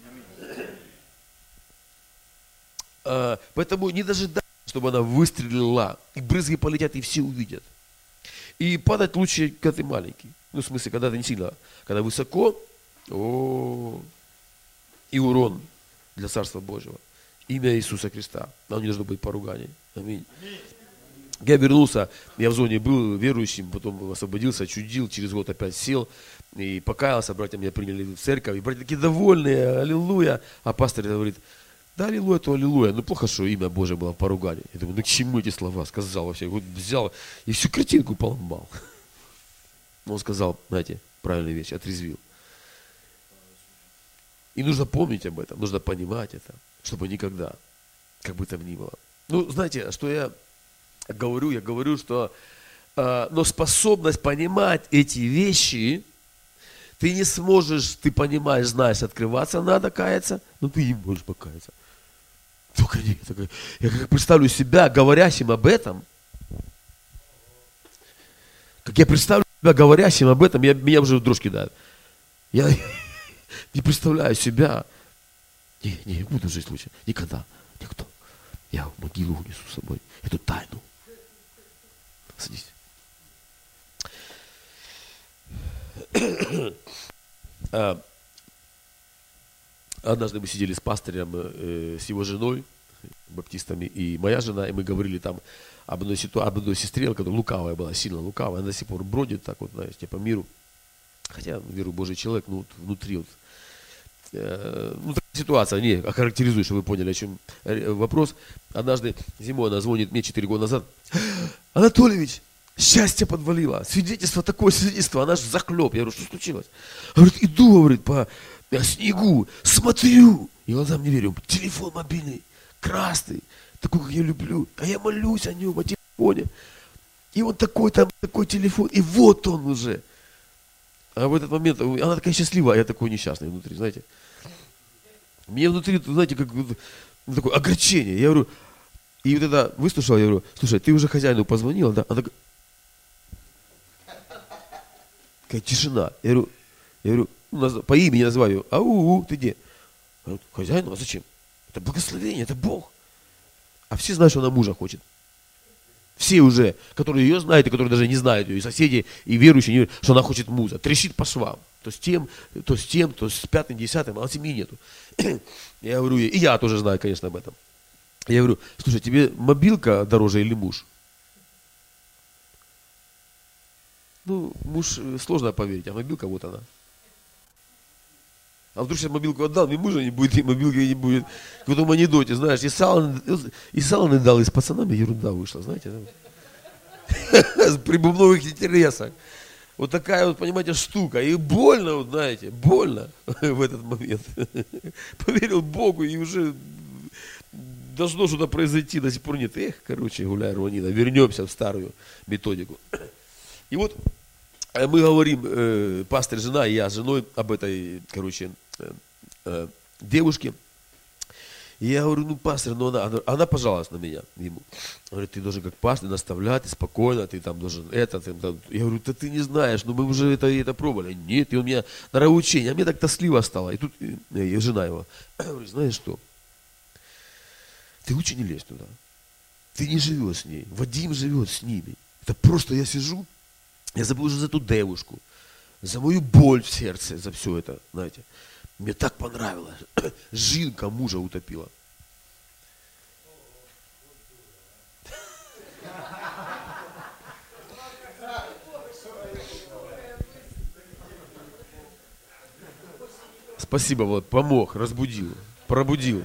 А, поэтому не дожидайся, чтобы она выстрелила, и брызги полетят, и все увидят. И падать лучше, когда ты маленький. Ну, в смысле, когда ты не сильно, когда высоко, о, и урон для Царства Божьего. Имя Иисуса Христа. Нам не должно быть поруганий. Аминь. Я вернулся, я в зоне был верующим, потом освободился, чудил, через год опять сел и покаялся, братья меня приняли в церковь, и братья такие довольные, аллилуйя. А пастор говорит, да аллилуйя, то аллилуйя, ну плохо, что имя Божие было в поругании. Я думаю, ну к чему эти слова? Сказал вообще, вот взял и всю картинку поломал. Он сказал, знаете, правильную вещь, отрезвил. И нужно помнить об этом, нужно понимать это, чтобы никогда, как бы там ни было. Ну, знаете, что я говорю, я говорю, что э, но способность понимать эти вещи, ты не сможешь, ты понимаешь, знаешь, открываться надо, каяться, но ты не можешь покаяться. Только не, только, я как представлю себя говорящим об этом, как я представлю себя говорящим об этом, я, меня уже в дрожь кидает. Я не представляю себя. Не, не, не буду жить лучше. Никогда. Никто. Я в могилу унесу с собой эту тайну. Садись. А, однажды мы сидели с пастырем, э, с его женой, баптистами, и моя жена, и мы говорили там об одной, ситу... об одной сестре, которая лукавая была, сильно лукавая, она до сих пор бродит так вот, знаете, по миру. Хотя, веру, Божий человек, ну, вот, внутри вот, э, ну, такая ситуация, не охарактеризую, чтобы вы поняли, о чем вопрос. Однажды зимой она звонит мне четыре года назад. Анатольевич, счастье подвалило, свидетельство такое, свидетельство, она же захлеб. Я говорю, что случилось? Она говорит, иду, говорит, по снегу, смотрю, и глазам не верю, телефон мобильный, красный, такой, как я люблю, а я молюсь о нем, о телефоне. И он такой там, такой телефон, и вот он уже. А в этот момент, она такая счастливая, а я такой несчастный внутри, знаете. Мне внутри, знаете, как ну, такое огорчение. Я говорю, и вот это выслушал, я говорю, слушай, ты уже хозяину позвонила, да? Она такая тишина. Я говорю, я говорю, ну, по имени называю ее, ау, ты где? Она говорит, хозяину, а зачем? Это благословение, это Бог. А все знают, что она мужа хочет. Все уже, которые ее знают, и которые даже не знают ее, и соседи, и верующие, что она хочет мужа. Трещит по швам. То с тем, то с тем, то с пятым, десятым, а семьи нету. Я говорю, и я тоже знаю, конечно, об этом. Я говорю, слушай, тебе мобилка дороже или муж? Ну, муж сложно поверить, а мобилка вот она. А вдруг сейчас мобилку отдал, мне мужа не будет, и мобилки не будет. В этом анекдоте, знаешь, и сало, и сало надал, и с пацанами ерунда вышла, знаете. При бубновых интересах. Вот такая вот, понимаете, штука. И больно, вот, знаете, больно в этот момент. Поверил Богу, и уже должно что-то произойти, до сих пор нет. Эх, короче, гуляй, рванина, вернемся в старую методику. И вот мы говорим, э, пастырь, жена, и я с женой об этой, короче, э, э, девушке. И я говорю, ну, пастырь, ну, она, она, она пожаловалась на меня, ему. Говорит, ты должен как пастырь наставлять, и спокойно, ты там должен это, ты, там. Я говорю, да ты не знаешь, ну, мы уже это, это пробовали. Нет, и у меня нравоучение, а мне так тоскливо стало. И тут и, и жена его, говорит, знаешь что, ты лучше не лезь туда. Ты не живешь с ней, Вадим живет с ними. Это просто я сижу, я забыл уже за эту девушку, за мою боль в сердце, за все это, знаете. Мне так понравилось. Жинка мужа утопила. Спасибо, Влад, помог, разбудил, пробудил.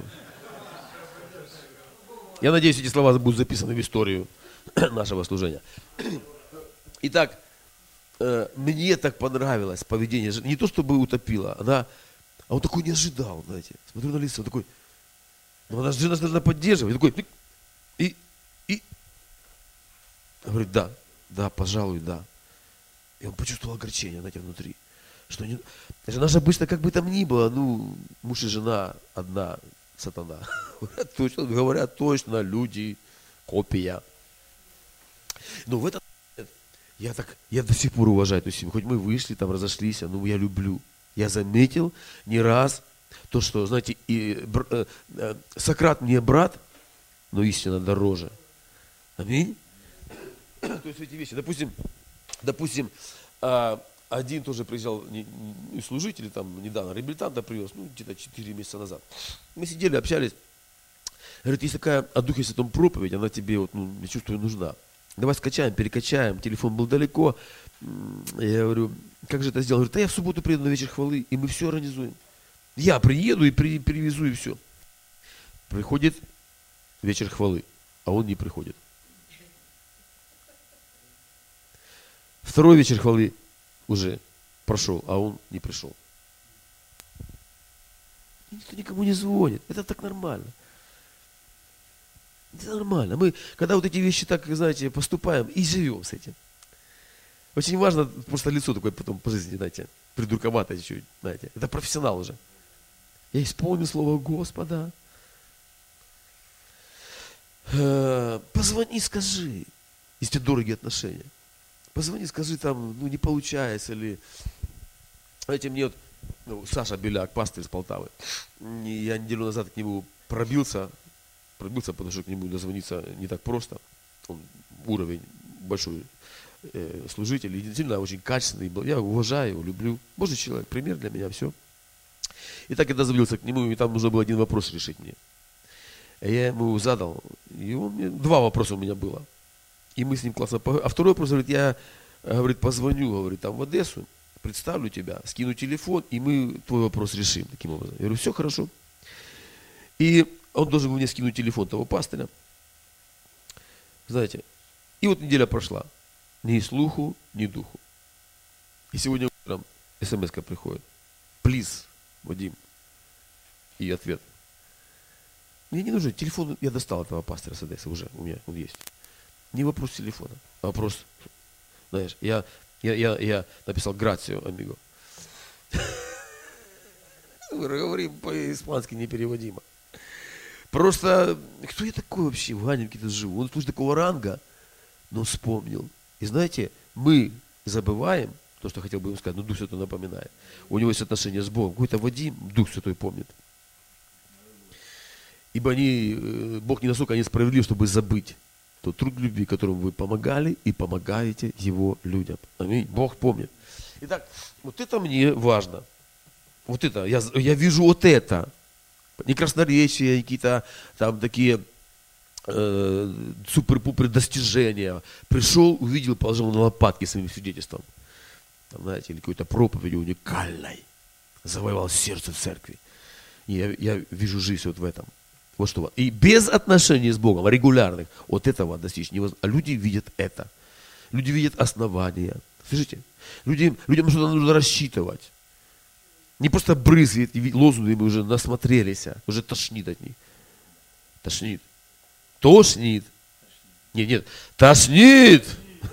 Я надеюсь, эти слова будут записаны в историю нашего служения. Итак, мне так понравилось поведение жены. Не то, чтобы утопила, она, а он такой не ожидал, знаете. Смотрю на лицо, он такой, ну она же нас должна поддерживать. И такой, и, и, говорит, да, да, пожалуй, да. И он почувствовал огорчение, знаете, внутри. Что не... Жена же обычно, как бы там ни было, ну, муж и жена одна, сатана. Точно, говорят, точно, люди, копия. Но в этом я так, я до сих пор уважаю эту семью. Хоть мы вышли, там разошлись, но я люблю. Я заметил не раз то, что, знаете, и, бр, э, э, Сократ мне брат, но истина дороже. Аминь. То есть эти вещи, допустим, допустим, э, один тоже приезжал не, не, служитель, там недавно реабилитанта привез, ну где-то четыре месяца назад. Мы сидели, общались. Говорит, есть такая о Духе Святом проповедь, она тебе, вот, ну, я чувствую, нужна. Давай скачаем, перекачаем. Телефон был далеко. Я говорю, как же это сделать? Говорит, да я в субботу приеду на вечер хвалы, и мы все организуем. Я приеду и при, перевезу, и все. Приходит вечер хвалы, а он не приходит. Второй вечер хвалы уже прошел, а он не пришел. И никто никому не звонит. Это так нормально. Это нормально. Мы, когда вот эти вещи так, знаете, поступаем и живем с этим. Очень важно просто лицо такое потом по жизни, знаете, придурковатое чуть-чуть, знаете. Это профессионал уже. Я исполню слово Господа. Позвони, скажи, если дорогие отношения. Позвони, скажи, там, ну, не получается ли. Знаете, мне вот, ну, Саша Беляк, пастырь из Полтавы, я неделю назад к нему пробился, пробился, потому что к нему дозвониться не так просто. Он уровень большой э, служитель, и действительно очень качественный был. Я уважаю его, люблю. Божий человек, пример для меня, все. И так я дозвонился к нему, и там нужно было один вопрос решить мне. Я ему задал, и он мне, два вопроса у меня было. И мы с ним классно поговорили. А второй вопрос, говорит, я, говорит, позвоню, говорит, там в Одессу, представлю тебя, скину телефон, и мы твой вопрос решим таким образом. Я говорю, все хорошо. И он должен был мне скинуть телефон того пастыря. Знаете, и вот неделя прошла. Ни слуху, ни духу. И сегодня утром смс-ка приходит. Плиз, Вадим. И ответ. Мне не нужен телефон, я достал этого пастора с Одессы уже, у меня он есть. Не вопрос телефона, а вопрос, знаешь, я, я, я, я написал грацио, амиго. Говорим по-испански непереводимо. Просто, кто я такой вообще, в Ганинке-то живу? Он слушает такого ранга, но вспомнил. И знаете, мы забываем, то, что хотел бы ему сказать, но Дух Святой напоминает. У него есть отношения с Богом. Какой-то Вадим, Дух Святой помнит. Ибо они, Бог не настолько несправедлив, чтобы забыть тот труд любви, которым вы помогали и помогаете Его людям. Аминь. Бог помнит. Итак, вот это мне важно. Вот это, я, я вижу вот это. Не красноречия, какие-то там такие э, супер-пупер достижения. Пришел, увидел, положил на лопатки своим свидетельством. Там, знаете, или какой-то проповедью уникальной. Завоевал сердце церкви. И я, я вижу жизнь вот в этом. Вот что. И без отношений с Богом, регулярных, вот этого достичь невозможно. А люди видят это. Люди видят основания. Слышите? Люди, людям что-то нужно рассчитывать. Не просто брызги, лозунги, мы уже насмотрелись, уже тошнит от них. Тошнит. Тошнит. Нет, нет, тошнит.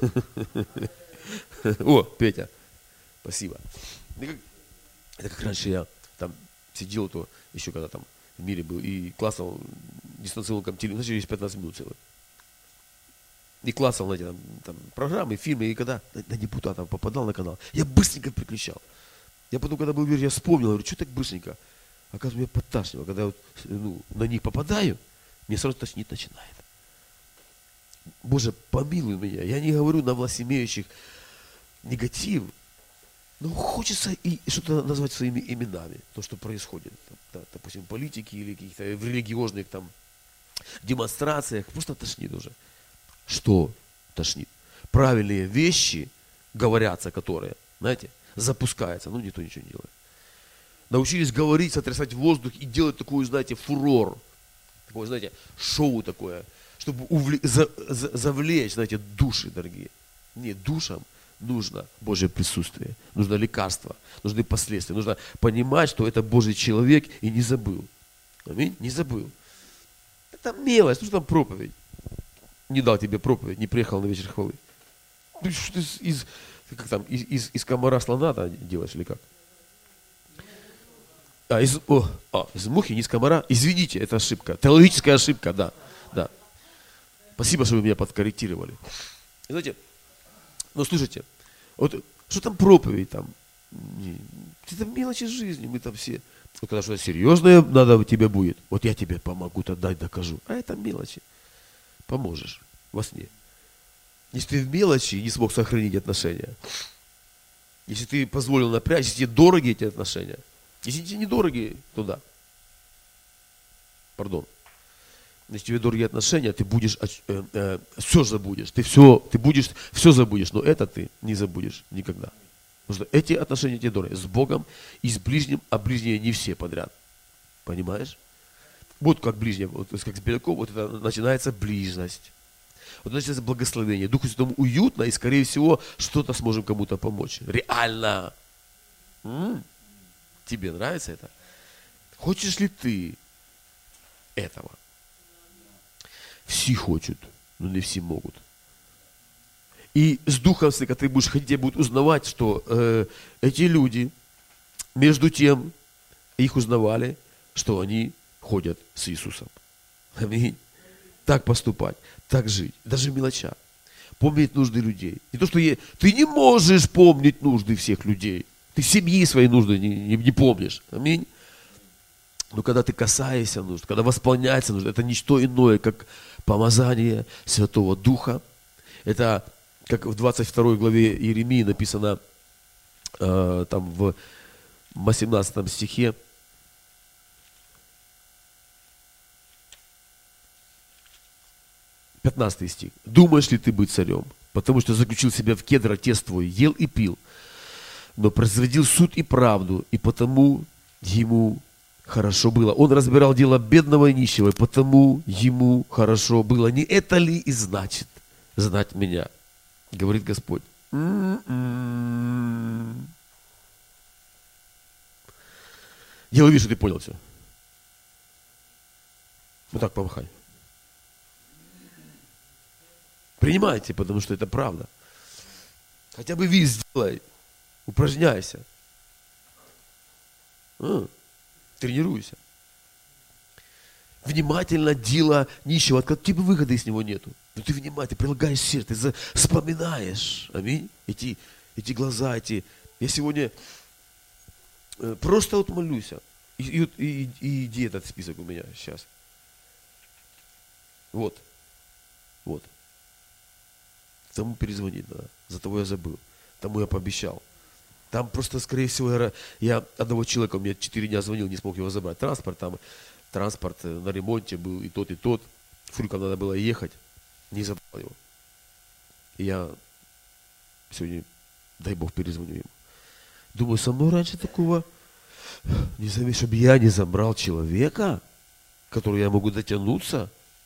О, Петя, спасибо. Это как раньше я там сидел, то еще когда там в мире был, и классал дистанционным телевизором, значит, через пятнадцать минут целых. И классал, знаете, там, там программы, фильмы, и когда на, на депутатов попадал на канал, я быстренько переключал. Я потом, когда был в мире, я вспомнил, говорю, что так быстренько? Оказывается, меня подташнило. Когда я вот, ну, на них попадаю, мне сразу тошнить начинает. Боже, помилуй меня. Я не говорю на властимеющих негатив, но хочется и что-то назвать своими именами, то, что происходит. Там, допустим, политики или каких-то в религиозных там демонстрациях. Просто тошнит уже. Что тошнит? Правильные вещи говорятся, которые, знаете, запускается, ну никто ничего не делает. Научились говорить, сотрясать воздух и делать такую, знаете, фурор. Такое, знаете, шоу такое, чтобы увле... за... За... завлечь, знаете, души дорогие. Нет, душам нужно Божье присутствие, нужно лекарство, нужны последствия, нужно понимать, что это Божий человек и не забыл. Аминь? Не забыл. Это мелочь, ну что там проповедь? Не дал тебе проповедь, не приехал на вечер хвалы. Ты что, из, из, как там, из, из, из комара слона да, делаешь или как? А, из, о, а, из мухи, не из комара. Извините, это ошибка. Теологическая ошибка, да. да. Спасибо, что вы меня подкорректировали. И знаете, ну слушайте, вот что там проповедь там? Это мелочи жизни, мы там все. Вот когда что-то серьезное надо тебе будет, вот я тебе помогу, тогда докажу. А это мелочи. Поможешь во сне. Если ты в мелочи не смог сохранить отношения, если ты позволил напрячь, если тебе дороги эти отношения, если тебе недороги, то да. Пардон. Если тебе дорогие отношения, ты будешь, э, э, все забудешь. Ты все, ты будешь, все забудешь, но это ты не забудешь никогда. Потому что эти отношения тебе дороги. С Богом и с ближним, а ближние не все подряд. Понимаешь? Вот как ближние, вот, как с Беляком, вот это начинается ближность. Вот начинается благословение. Духу Святому уютно, и скорее всего, что-то сможем кому-то помочь. Реально. М-м? Тебе нравится это? Хочешь ли ты этого? Все хотят, но не все могут. И с Духом, когда ты будешь ходить, тебе будут узнавать, что э, эти люди, между тем, их узнавали, что они ходят с Иисусом. Аминь. Так поступать, так жить, даже в мелочах. Помнить нужды людей. Не то, что я, ты не можешь помнить нужды всех людей. Ты семьи свои нужды не, не, не помнишь. Аминь. Но когда ты касаешься нужд, когда восполняется нужда, это ничто иное, как помазание Святого Духа. Это, как в двадцать второй главе Иеремии написано, э, там в восемнадцатом стихе, пятнадцатый стих. «Думаешь ли ты быть царем? Потому что заключил себя в кедр отец твой, ел и пил, но производил суд и правду, и потому ему хорошо было. Он разбирал дело бедного и нищего, и потому ему хорошо было. Не это ли и значит знать меня?» Говорит Господь. М-м-м. Делай вид, что ты понял все. Вот так помахай. Принимайте, потому что это правда. Хотя бы вид сделай. Упражняйся. А, тренируйся. Внимательно дело нищего, от которого тебе выхода из него нету. Но ты внимательно прилагаешь сердце, ты вспоминаешь. Аминь. Эти, эти глаза, эти. Я сегодня э, просто вот молюсь. И, и, и, и иди этот список у меня сейчас. Вот. Вот. Тому перезвонить надо. За того я забыл. Тому я пообещал. Там просто, скорее всего, я, я одного человека, у меня четыре дня звонил, не смог его забрать. Транспорт там, транспорт на ремонте был и тот, и тот. Фурикам надо было ехать. Не забрал его. И я сегодня, дай Бог, перезвоню ему. Думаю, со мной раньше такого не заметил, чтобы я не забрал человека, которого я могу дотянуться.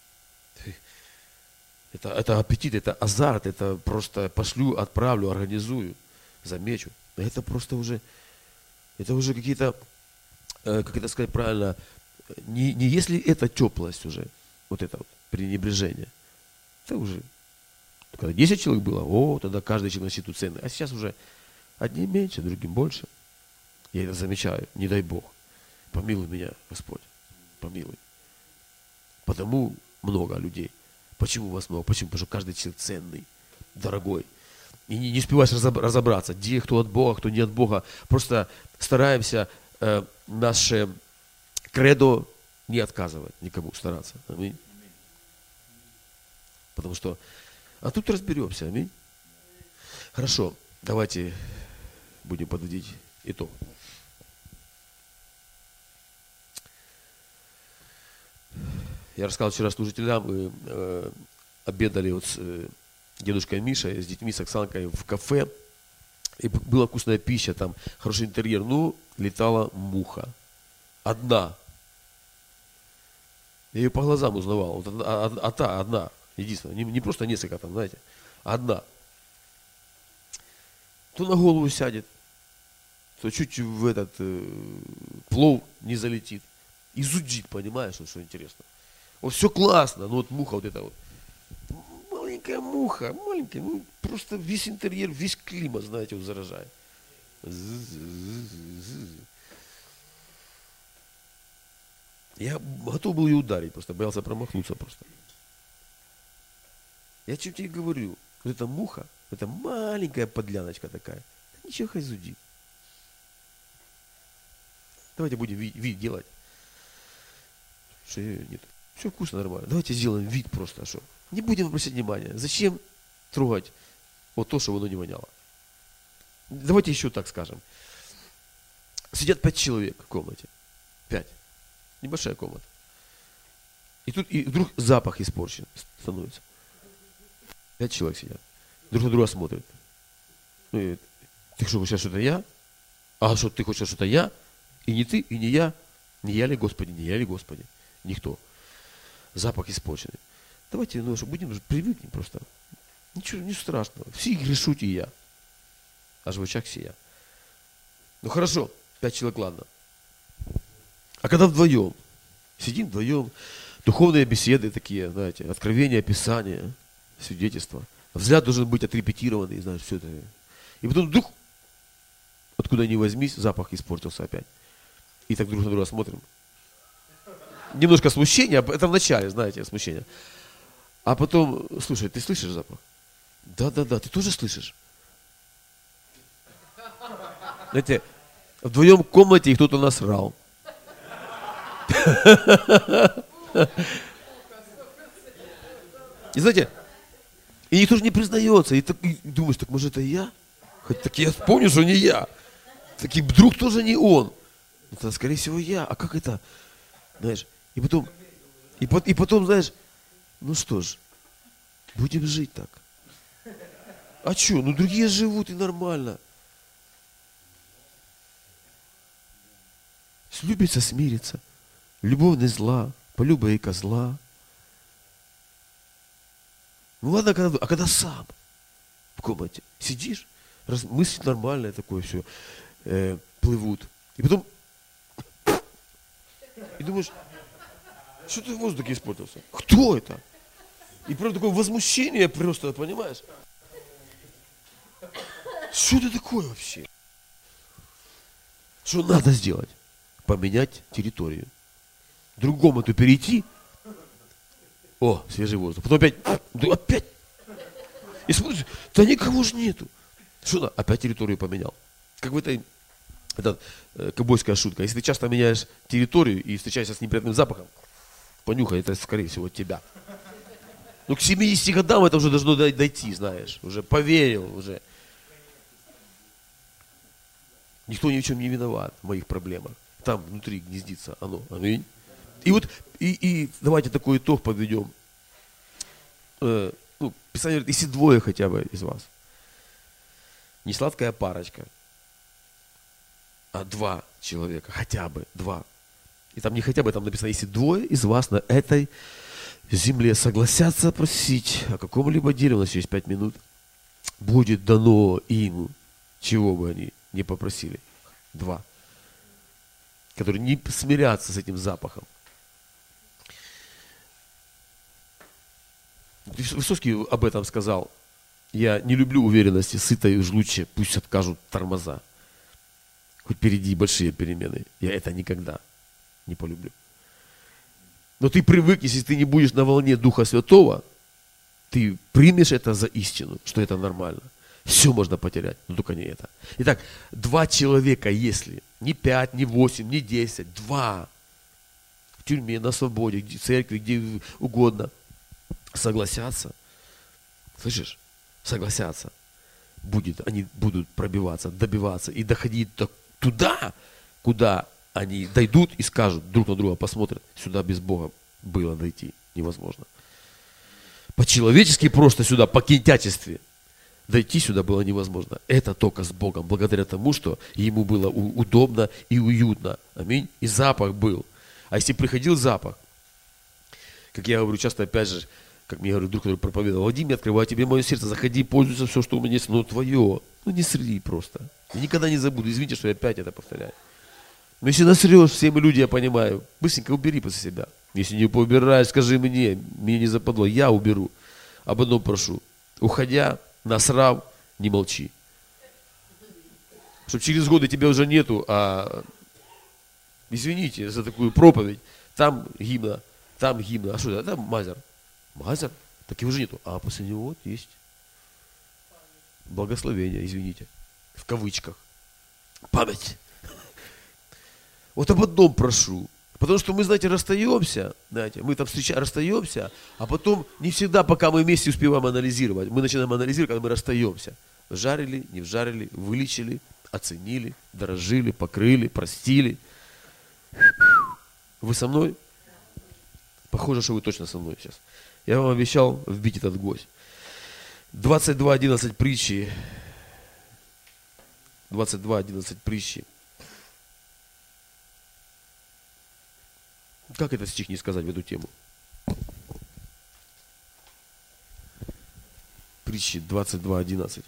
Это, это аппетит, это азарт, это просто пошлю, отправлю, организую, замечу. Это просто уже, это уже какие-то, э, как это сказать правильно, не, не если это теплость уже, вот это вот пренебрежение. Это уже, когда десять человек было, о, тогда каждый человек на счету ценный. А сейчас уже одним меньше, другим больше. Я это замечаю, не дай Бог. Помилуй меня, Господь, помилуй. Потому много людей. Почему вас много? Почему? Потому что каждый человек ценный, дорогой. И не, не успеваешь разобраться, где кто от Бога, кто не от Бога. Просто стараемся э, наше кредо не отказывать никому, стараться. Аминь. Потому что, а тут разберемся, аминь. Хорошо, давайте будем подводить итог. Я рассказал вчера служителям, мы э, обедали вот с э, дедушкой Мишей, с детьми, с Оксанкой в кафе. И была вкусная пища, там хороший интерьер. Ну, летала муха. Одна. Я ее по глазам узнавал. Вот, а, а, а та одна, единственная. Не, не просто несколько там, знаете. Одна. То на голову сядет, то чуть в этот э, плов не залетит. И зудит, понимаешь, что, что интересно. Вот все классно, но вот муха вот эта вот маленькая муха, маленькая, ну, просто весь интерьер, весь климат, знаете, вот заражает. Я готов был ее ударить, просто боялся промахнуться просто. Я чем тебе говорю, вот эта муха, это маленькая подляночка такая, ничего хай зудит. Давайте будем вид, вид делать. Что нет. Все вкусно, нормально. Давайте сделаем вид просто, что. Не будем обращать внимания. Зачем трогать вот то, что оно не воняло? Давайте еще так скажем. Сидят пять человек в комнате. Пять. Небольшая комната. И тут и вдруг запах испорчен становится. Пять человек сидят. Друг на друга смотрят. Ну, и, ты что, хочешь что-то я? А что, ты хочешь что-то я? И не ты, и не я. Не я ли, Господи, не я ли, Господи. Никто. Запах испорченный. Давайте, ну, что, будем привыкнем просто. Ничего, не страшного. Все грешут и я. Аж в очах сия. Ну хорошо, пять человек, ладно. А когда вдвоем, сидим вдвоем, духовные беседы такие, знаете, откровения, описания, свидетельства. Взгляд должен быть отрепетированный, знаешь, все это. И потом вдруг, откуда ни возьмись, запах испортился опять. И так друг на друга смотрим. Немножко смущения, это в начале, знаете, смущение. А потом, слушай, ты слышишь запах? Да-да-да, ты тоже слышишь? Знаете, вдвоем в комнате и кто-то насрал. И знаете, и никто же не признается. И, так, и думаешь, так может это я? Хоть так я помню, что не я. Так и вдруг тоже не он. Это, скорее всего, я. А как это? Знаешь, и потом, и, и потом, знаешь, ну что ж, будем жить так. А что? Ну другие живут и нормально. Слюбится, смирится. Любовь не зла, полюба и козла. Ну ладно, когда, а когда сам в комнате сидишь, раз, мысли нормальные такое все, э, плывут. И потом, и думаешь, что ты в воздухе испортился? Кто это? И прям такое возмущение просто, понимаешь? Что это такое вообще? Что надо сделать? Поменять территорию. В другую комнату перейти. О, свежий воздух. Потом опять, да опять. И смотришь, да никого же нету. Что надо? Опять территорию поменял. Как в этой, это э, ковбойская шутка. Если ты часто меняешь территорию и встречаешься с неприятным запахом, понюхай, это скорее всего от тебя. Ну к семидесяти годам это уже должно дойти, знаешь. Уже поверил, уже. Никто ни в чем не виноват в моих проблемах. Там внутри гнездится оно. Аминь. И вот, и, и давайте такой итог подведем. Э, ну, Писание говорит, если двое хотя бы из вас, не сладкая парочка, а два человека, хотя бы два. И там не хотя бы, там написано, если двое из вас на этой земле согласятся просить о каком-либо деле, у нас есть пять минут, будет дано им, чего бы они не попросили. Два. Которые не смирятся с этим запахом. Высоцкий об этом сказал. Я не люблю уверенности, сытой жлуче, пусть откажут тормоза. Хоть впереди большие перемены. Я это никогда не полюблю. Но ты привык, если ты не будешь на волне Духа Святого, ты примешь это за истину, что это нормально. Все можно потерять, но только не это. Итак, два человека, если, не пять, не восемь, не десять, два, в тюрьме, на свободе, в церкви, где угодно, согласятся, слышишь, согласятся, будет, они будут пробиваться, добиваться и доходить до, туда, куда они дойдут и скажут, друг на друга посмотрят, сюда без Бога было дойти невозможно. По-человечески просто сюда, по-кентячестве, дойти сюда было невозможно. Это только с Богом, благодаря тому, что ему было удобно и уютно. Аминь. И запах был. А если приходил запах, как я говорю часто, опять же, как мне говорит друг, который проповедовал, Владимир, открывай тебе мое сердце, заходи, пользуйся все, что у меня есть, но твое. Ну не сри просто. Я никогда не забуду. Извините, что я опять это повторяю. Но если насрешь, все мы люди, я понимаю, быстренько убери после себя. Если не поубираешь, скажи мне, мне не западло, я уберу. об одном прошу. Уходя, насрав, не молчи. Чтобы через годы тебя уже нету, а извините за такую проповедь. Там гимна, там гимна. А что это? Там Мазер. Мазер? Так его уже нету. А после него вот есть благословение, извините. В кавычках. Память. Вот об одном прошу. Потому что мы, знаете, расстаемся, знаете, мы там встречаем, расстаемся, а потом не всегда, пока мы вместе успеваем анализировать. Мы начинаем анализировать, когда мы расстаемся. Жарили, не вжарили, вылечили, оценили, дорожили, покрыли, простили. Вы со мной? Похоже, что вы точно со мной сейчас. Я вам обещал вбить этот гвоздь. двадцать два одиннадцать притчи. двадцать два одиннадцать притчи. Как этот стих не сказать в эту тему? Притчи двадцать два одиннадцать.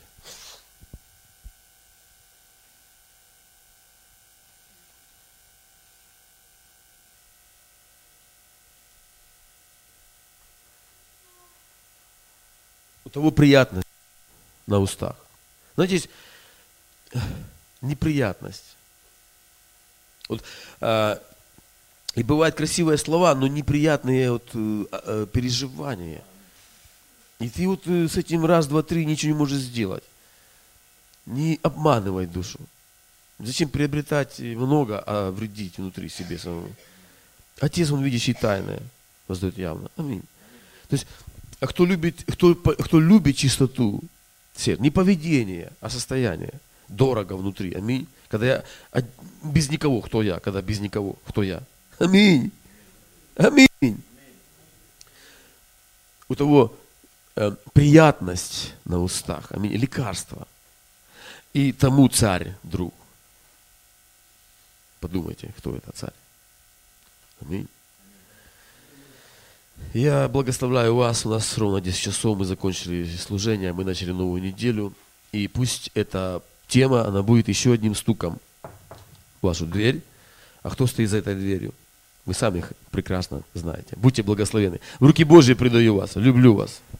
У того приятность на устах. Знаете, есть неприятность. Вот, а, и бывают красивые слова, но неприятные вот, э, переживания. И ты вот с этим раз, два, три ничего не можешь сделать. Не обманывай душу. Зачем приобретать много, а вредить внутри себе самому? Отец, он видящий тайное, воздает явно. Аминь. То есть, а кто любит, кто, кто любит чистоту сердца, не поведение, а состояние, дорого внутри. Аминь. Когда я без никого, кто я? Когда без никого, кто я? Аминь. Аминь. У того э, приятность на устах. Аминь. Лекарство. И тому царь, друг. Подумайте, кто это царь. Аминь. Я благословляю вас. У нас ровно десять часов мы закончили служение, мы начали новую неделю. И пусть эта тема, она будет еще одним стуком в вашу дверь. А кто стоит за этой дверью? Вы сами их прекрасно знаете. Будьте благословенны. В руки Божьи предаю вас. Люблю вас.